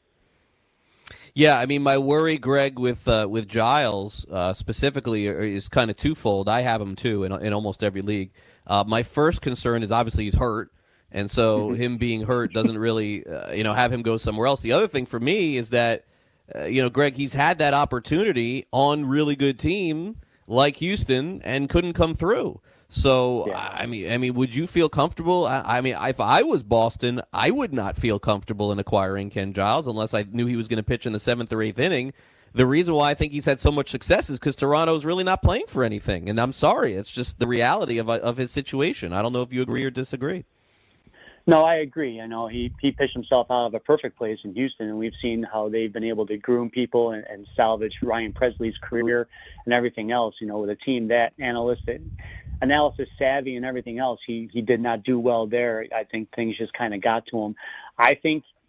S3: Yeah, I mean, my worry, Greg, with uh, with Giles uh, specifically is kind of twofold. I have him, too, in, in almost every league. Uh, my first concern is obviously he's hurt, and so him being hurt doesn't really, uh, you know, have him go somewhere else. The other thing for me is that, uh, you know, Greg, he's had that opportunity on really good team like Houston and couldn't come through. So, yeah. I mean, I mean, would you feel comfortable? I, I mean, if I was Boston, I would not feel comfortable in acquiring Ken Giles unless I knew he was going to pitch in the seventh or eighth inning. The reason why I think he's had so much success is because Toronto's really not playing for anything. And I'm sorry, it's just the reality of of his situation. I don't know if you agree or disagree.
S1: No, I agree. I know he, he pitched himself out of a perfect place in Houston, and we've seen how they've been able to groom people and, and salvage Ryan Presley's career and everything else. You know, with a team that analytic, analysis savvy and everything else, he, he did not do well there. I think things just kind of got to him. I think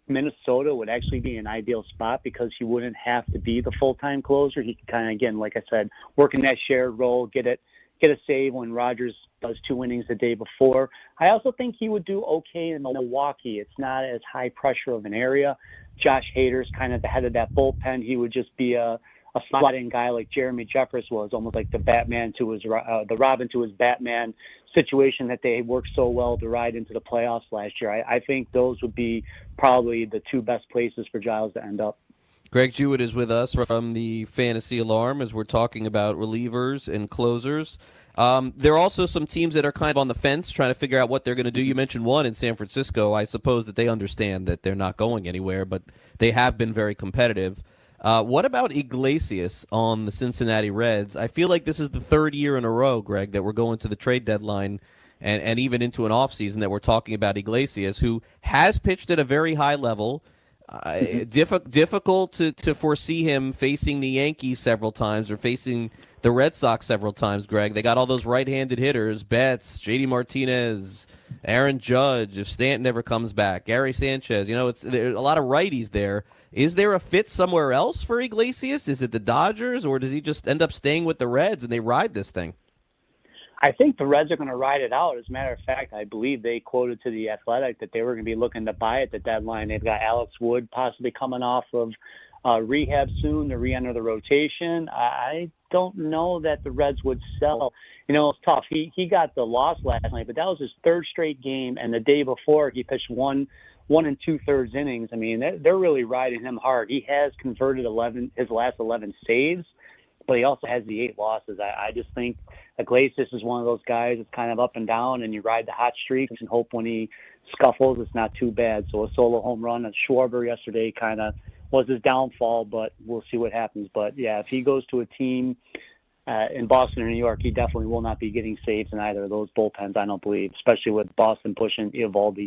S1: Minnesota would actually be an ideal spot because he wouldn't have to be the full-time closer. He could kind of, again, like I said, work in that shared role, get it, get a save when Rodgers does two innings the day before. I also think he would do okay in Milwaukee. It's not as high pressure of an area. Josh Hader's kind of the head of that bullpen. He would just be a, a slot-in guy like Jeremy Jeffress was, almost like the Batman to his, uh, the Robin to his Batman situation that they worked so well to ride into the playoffs last year. I, I think those would be probably the two best places for Giles to end up.
S3: Greg Jewett is with us from the Fantasy Alarm as we're talking about relievers and closers. Um, there are also some teams that are kind of on the fence trying to figure out what they're going to do. You mentioned one in San Francisco. I suppose that they understand that they're not going anywhere, but they have been very competitive. Uh, what about Iglesias on the Cincinnati Reds? I feel like this is the third year in a row, Greg, that we're going to the trade deadline and, and even into an offseason that we're talking about Iglesias, who has pitched at a very high level. Uh, diff- difficult to, to foresee him facing the Yankees several times or facing the Red Sox several times, Greg. They got all those right-handed hitters, Betts, J D Martinez, Aaron Judge, if Stanton never comes back, Gary Sanchez. You know, it's there's a lot of righties there. Is there a fit somewhere else for Iglesias? Is it the Dodgers, or does he just end up staying with the Reds and they ride this thing?
S1: I think the Reds are going to ride it out. As a matter of fact, I believe they quoted to The Athletic that they were going to be looking to buy at the deadline. They've got Alex Wood possibly coming off of uh, rehab soon to re-enter the rotation. I don't know that the Reds would sell. You know, it's tough. He he got the loss last night, but that was his third straight game, and the day before he pitched one one and two-thirds innings. I mean, they're, they're really riding him hard. He has converted eleven his last eleven saves, but he also has the eight losses. I, I just think Iglesias is one of those guys that's kind of up and down, and you ride the hot streaks and hope when he scuffles it's not too bad. So a solo home run on Schwarber yesterday kind of was his downfall, but we'll see what happens. But, yeah, if he goes to a team uh, in Boston or New York, he definitely will not be getting saves in either of those bullpens, I don't believe, especially with Boston pushing Eovaldi.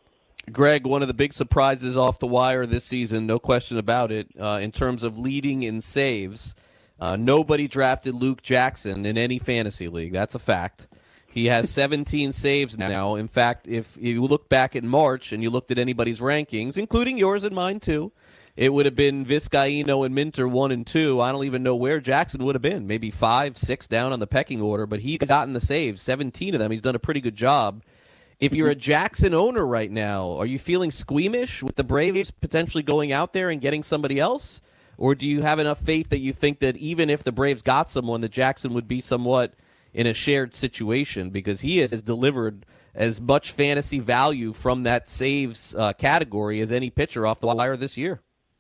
S3: Greg, one of the big surprises off the wire this season, no question about it, uh, in terms of leading in saves. Uh, nobody drafted Luke Jackson in any fantasy league. That's a fact. He has seventeen saves now. In fact, if you look back in March and you looked at anybody's rankings, including yours and mine too, it would have been Vizcaíno and Minter one and two. I don't even know where Jackson would have been. Maybe five, six down on the pecking order, but he's gotten the saves, seventeen of them. He's done a pretty good job. If you're a Jackson owner right now, are you feeling squeamish with the Braves potentially going out there and getting somebody else? Or do you have enough faith that you think that even if the Braves got someone, that Jackson would be somewhat in a shared situation? Because he has delivered as much fantasy value from that saves uh, category as any pitcher off the wire this year.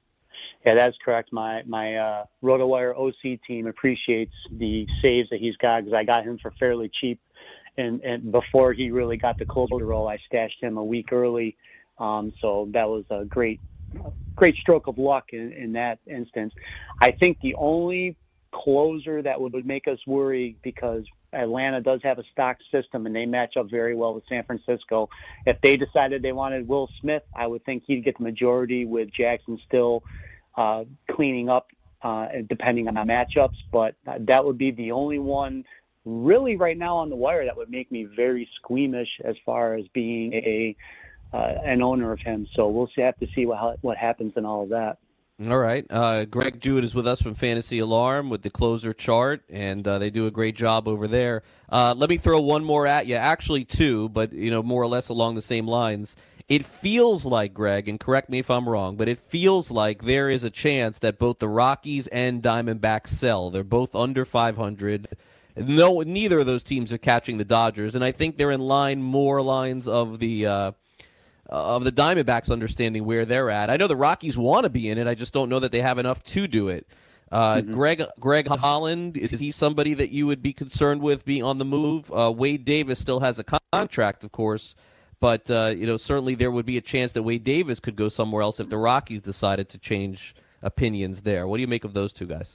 S1: Yeah, that's correct. My my uh, RotoWire O C team appreciates the saves that he's got because I got him for fairly cheap. And, and before he really got the closer role, I stashed him a week early. Um, so that was a great great stroke of luck in, in that instance. I think the only closer that would, would make us worry, because Atlanta does have a stock system and they match up very well with San Francisco. If they decided they wanted Will Smith, I would think he'd get the majority with Jackson still uh, cleaning up uh, depending on the matchups. But that would be the only one really right now on the wire that would make me very squeamish as far as being a uh, an owner of him. So we'll see, have to see what what happens in all of that.
S3: All right. Uh, Greg Jewett is with us from Fantasy Alarm with the closer chart, and uh, they do a great job over there. Uh, let me throw one more at you, actually two, but you know more or less along the same lines. It feels like, Greg, and correct me if I'm wrong, but it feels like there is a chance that both the Rockies and Diamondbacks sell. They're both under five hundred. No, neither of those teams are catching the Dodgers, and I think they're in line more lines of the uh, of the Diamondbacks understanding where they're at. I know the Rockies want to be in it. I just don't know that they have enough to do it. Uh, mm-hmm. Greg Greg Holland, is he somebody that you would be concerned with being on the move? Uh, Wade Davis still has a contract, of course, but uh, you know certainly there would be a chance that Wade Davis could go somewhere else if the Rockies decided to change opinions there. What do you make of those two guys?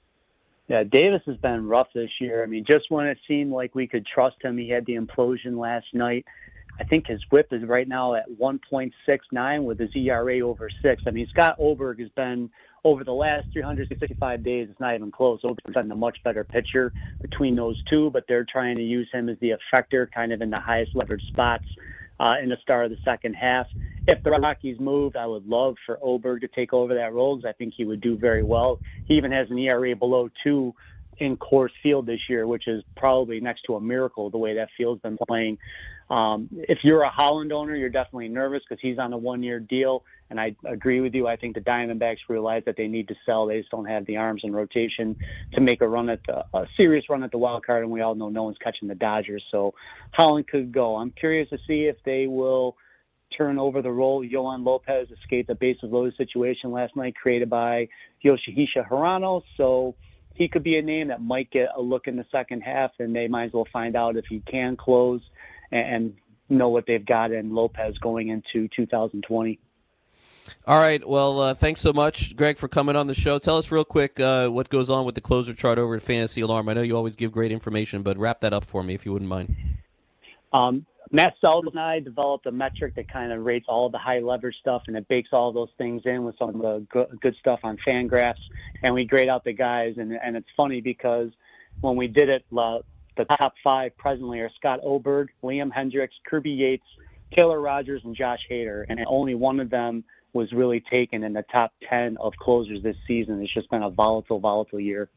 S1: Yeah, Davis has been rough this year. I mean, just when it seemed like we could trust him, he had the implosion last night. I think his whip is right now at one point six nine with his E R A over six. I mean, Scott Oberg has been, over the last three hundred sixty-five days, it's not even close. Oberg's been a much better pitcher between those two, but they're trying to use him as the effector kind of in the highest leverage spots. uh, in the start of the second half. If the Rockies moved, I would love for Oberg to take over that role because I think he would do very well. He even has an E R A below two in Coors Field this year, which is probably next to a miracle the way that field's been playing. Um, if you're a Holland owner, you're definitely nervous because he's on a one-year deal, and I agree with you. I think the Diamondbacks realize that they need to sell. They just don't have the arms in rotation to make a run at the a serious run at the wild card, and we all know no one's catching the Dodgers, so Holland could go. I'm curious to see if they will turn over the role. Yohan Lopez escaped a bases loaded situation last night created by Yoshihisa Hirano, so he could be a name that might get a look in the second half, and they might as well find out if he can close and know what they've got in Lopez going into two thousand twenty.
S3: All right. Well, uh, thanks so much, Greg, for coming on the show. Tell us real quick uh, what goes on with the closer chart over at Fantasy Alarm. I know you always give great information, but wrap that up for me if you wouldn't mind.
S1: Um, Matt Selden and I developed a metric that kind of rates all the high leverage stuff, and it bakes all those things in with some of the good, good stuff on Fangraphs, and we grade out the guys. And, and it's funny because when we did it, uh, the top five presently are Scott Oberg, Liam Hendriks, Kirby Yates, Taylor Rogers, and Josh Hader, and only one of them was really taken in the top ten of closers this season. It's just been a volatile, volatile year.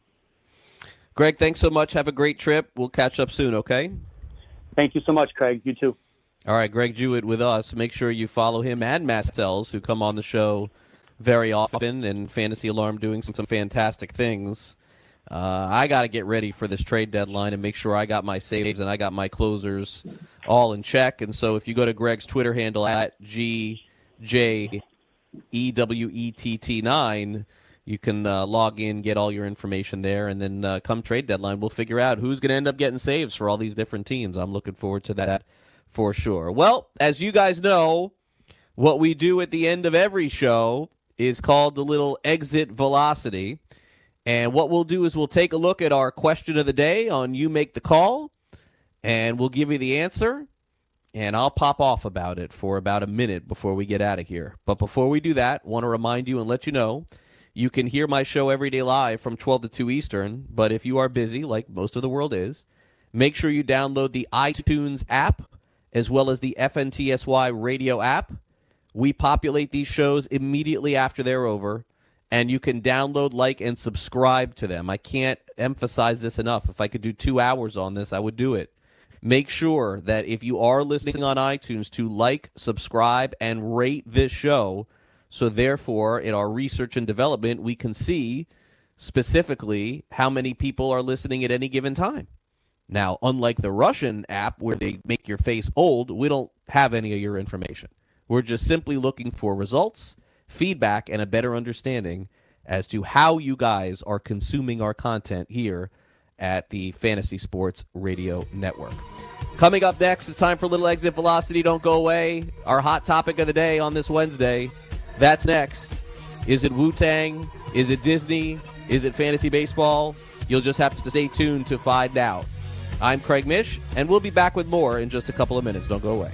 S3: Greg, thanks so much. Have a great trip. We'll catch up soon, okay?
S1: Thank you so much, Craig. You too.
S3: All right, Greg Jewett with us. Make sure you follow him and Matt Sells, who come on the show very often, and Fantasy Alarm doing some, some fantastic things. Uh, I got to get ready for this trade deadline and make sure I got my saves and I got my closers all in check. And so if you go to Greg's Twitter handle at G J E W E T T nine, you can uh, log in, get all your information there, and then uh, come trade deadline, we'll figure out who's going to end up getting saves for all these different teams. I'm looking forward to that for sure. Well, as you guys know, what we do at the end of every show is called the little exit velocity. And what we'll do is we'll take a look at our question of the day on You Make the Call, and we'll give you the answer, and I'll pop off about it for about a minute before we get out of here. But before we do that, I want to remind you and let you know, you can hear my show every day live from twelve to two Eastern, but if you are busy, like most of the world is, make sure you download the iTunes app as well as the F N T S Y radio app. We populate these shows immediately after they're over, and you can download, like, and subscribe to them. I can't emphasize this enough. If I could do two hours on this, I would do it. Make sure that if you are listening on iTunes to like, subscribe, and rate this show, so therefore, in our research and development, we can see specifically how many people are listening at any given time. Now, unlike the Russian app where they make your face old, we don't have any of your information. We're just simply looking for results, feedback, and a better understanding as to how you guys are consuming our content here at the Fantasy Sports Radio Network. Coming up next, it's time for a little exit velocity. Don't go away. Our hot topic of the day on this Wednesday. That's next. Is it Wu-Tang? Is it Disney? Is it fantasy baseball? You'll just have to stay tuned to find out. I'm Craig Mish, and we'll be back with more in just a couple of minutes. Don't go away.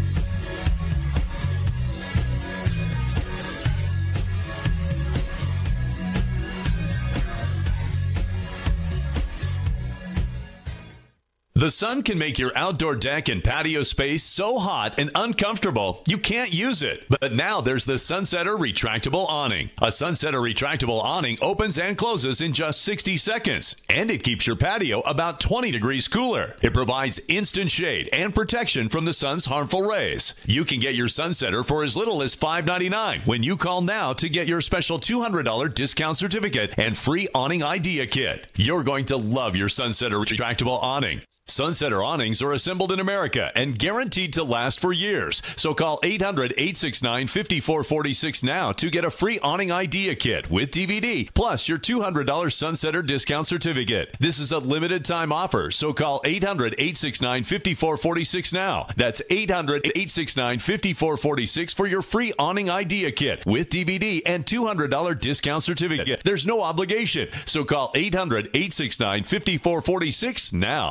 S20: The sun can make your outdoor deck and patio space so hot and uncomfortable you can't use it. But now there's the Sunsetter Retractable Awning. A Sunsetter Retractable Awning opens and closes in just sixty seconds, and it keeps your patio about twenty degrees cooler. It provides instant shade and protection from the sun's harmful rays. You can get your Sunsetter for as little as five ninety-nine when you call now to get your special two hundred dollars discount certificate and free awning idea kit. You're going to love your Sunsetter Retractable Awning. Sunsetter awnings are assembled in America and guaranteed to last for years. So call eight hundred, eight six nine, five four four six now to get a free awning idea kit with D V D, plus your two hundred dollars Sunsetter discount certificate. This is a limited time offer, so call eight hundred, eight six nine, five four four six now. That's eight hundred, eight six nine, five four four six for your free awning idea kit with D V D and two hundred dollars discount certificate. There's no obligation, so call eight hundred, eight six nine, five four four six now.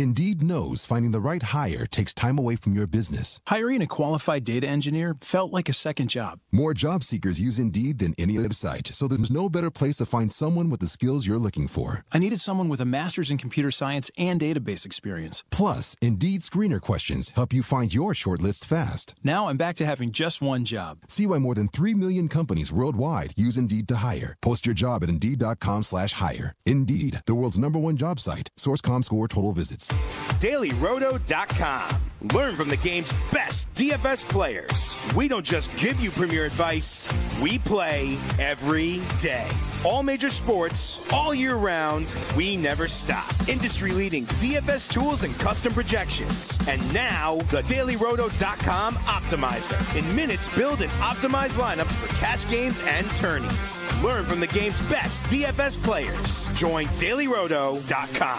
S4: Indeed knows finding the right hire takes time away from your business.
S6: Hiring a qualified data engineer felt like a second job.
S4: More job seekers use Indeed than any other site, so there's no better place to find someone with the skills you're looking for.
S6: I needed someone with a master's in computer science and database experience.
S4: Plus, Indeed screener questions help you find your shortlist fast.
S6: Now I'm back to having just one job.
S4: See why more than three million companies worldwide use Indeed to hire. Post your job at Indeed.com slash hire. Indeed, the world's number one job site. SourceCom score total visits.
S5: Daily Roto dot com. Learn from the game's best D F S players. We don't just give you premier advice, we play every day. All major sports, all year round, we never stop. Industry-leading D F S tools and custom projections. And now, the Daily Roto dot com Optimizer. In minutes, build and optimize lineups for cash games and tourneys. Learn from the game's best D F S players. Join Daily Roto dot com.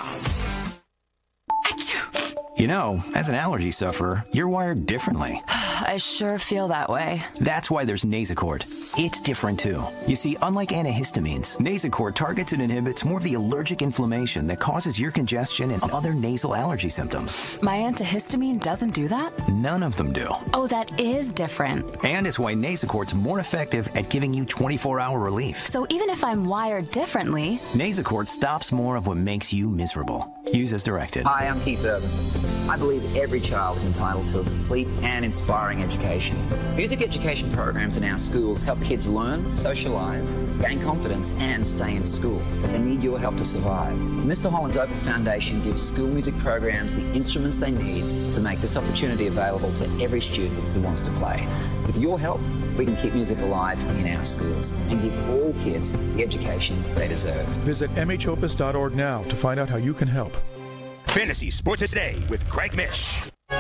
S23: You know, as an allergy sufferer, you're wired differently.
S24: I sure feel that way.
S23: That's why there's Nasacort. It's different too. You see, unlike antihistamines, Nasacort targets and inhibits more of the allergic inflammation that causes ear congestion and other nasal allergy symptoms.
S24: My antihistamine doesn't do that?
S23: None of them do.
S24: Oh, that is different.
S23: And it's why Nasacort's more effective at giving you twenty-four hour relief.
S24: So even if I'm wired differently,
S23: Nasacort stops more of what makes you miserable. Use as directed.
S25: Hi, I'm Keith Urban. I believe every child is entitled to a complete and inspiring education. Music education programs in our schools help kids learn, socialize, gain confidence, and stay in school. They need your help to survive. The Mister Holland's Opus Foundation gives school music programs the instruments they need to make this opportunity available to every student who wants to play. With your help, we can keep music alive in our schools and give all kids the education they deserve.
S26: Visit m h opus dot org now to find out how you can help.
S5: Fantasy Sports Today with Craig Mish.
S3: All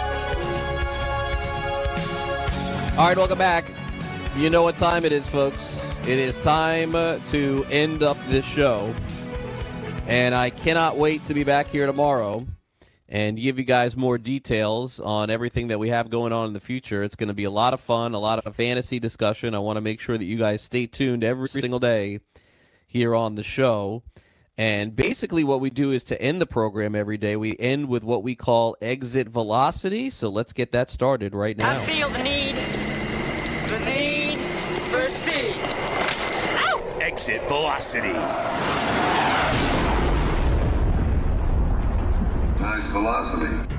S3: right, welcome back. You know what time it is, folks. It is time uh, to end up this show. And I cannot wait to be back here tomorrow and give you guys more details on everything that we have going on in the future. It's going to be a lot of fun, a lot of fantasy discussion. I want to make sure that you guys stay tuned every single day here on the show. And basically what we do is to end the program every day, we end with what we call exit velocity. So let's get that started right now.
S27: I feel the need, the need for speed. Ow!
S5: Exit velocity.
S28: Nice velocity.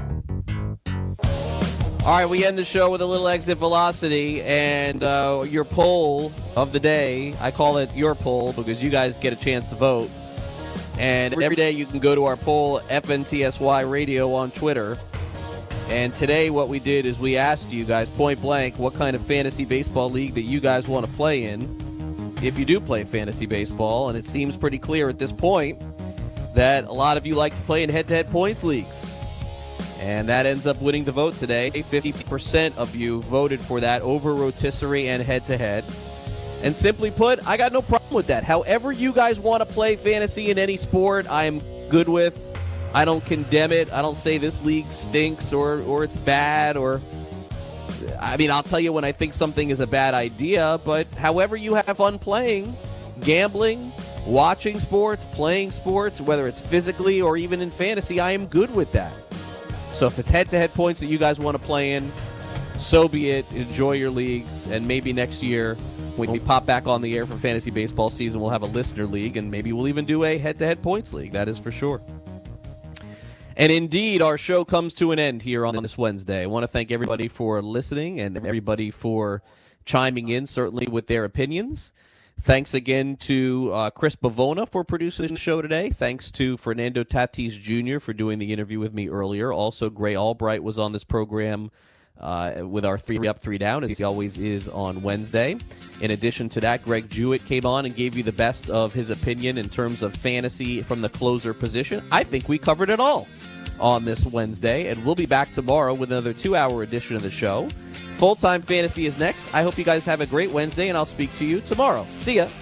S3: All right, we end the show with a little exit velocity, and uh, your poll of the day, I call it your poll because you guys get a chance to vote. And every day you can go to our poll, F N T S Y Radio on Twitter. And today what we did is we asked you guys point blank what kind of fantasy baseball league that you guys want to play in, if you do play fantasy baseball. And it seems pretty clear at this point that a lot of you like to play in head-to-head points leagues. And that ends up winning the vote today. fifty percent of you voted for that over rotisserie and head-to-head. And simply put, I got no problem with that. However you guys want to play fantasy in any sport, I am good with. I don't condemn it. I don't say this league stinks or, or it's bad. Or, I mean, I'll tell you when I think something is a bad idea. But however you have fun playing, gambling, watching sports, playing sports, whether it's physically or even in fantasy, I am good with that. So if it's head-to-head points that you guys want to play in, so be it. Enjoy your leagues. And maybe next year, when we pop back on the air for fantasy baseball season, we'll have a listener league, and maybe we'll even do a head-to-head points league. That is for sure. And indeed, our show comes to an end here on this Wednesday. I want to thank everybody for listening and everybody for chiming in, certainly with their opinions. Thanks again to uh, Chris Bavona for producing the show today. Thanks to Fernando Tatis Junior for doing the interview with me earlier. Also, Gray Albright was on this program Uh, with our three up, three down, as he always is on Wednesday. In addition to that, Greg Jewett came on and gave you the best of his opinion in terms of fantasy from the closer position. I think we covered it all on this Wednesday, and we'll be back tomorrow with another two-hour edition of the show. Full-Time Fantasy is next. I hope you guys have a great Wednesday, and I'll speak to you tomorrow. See ya.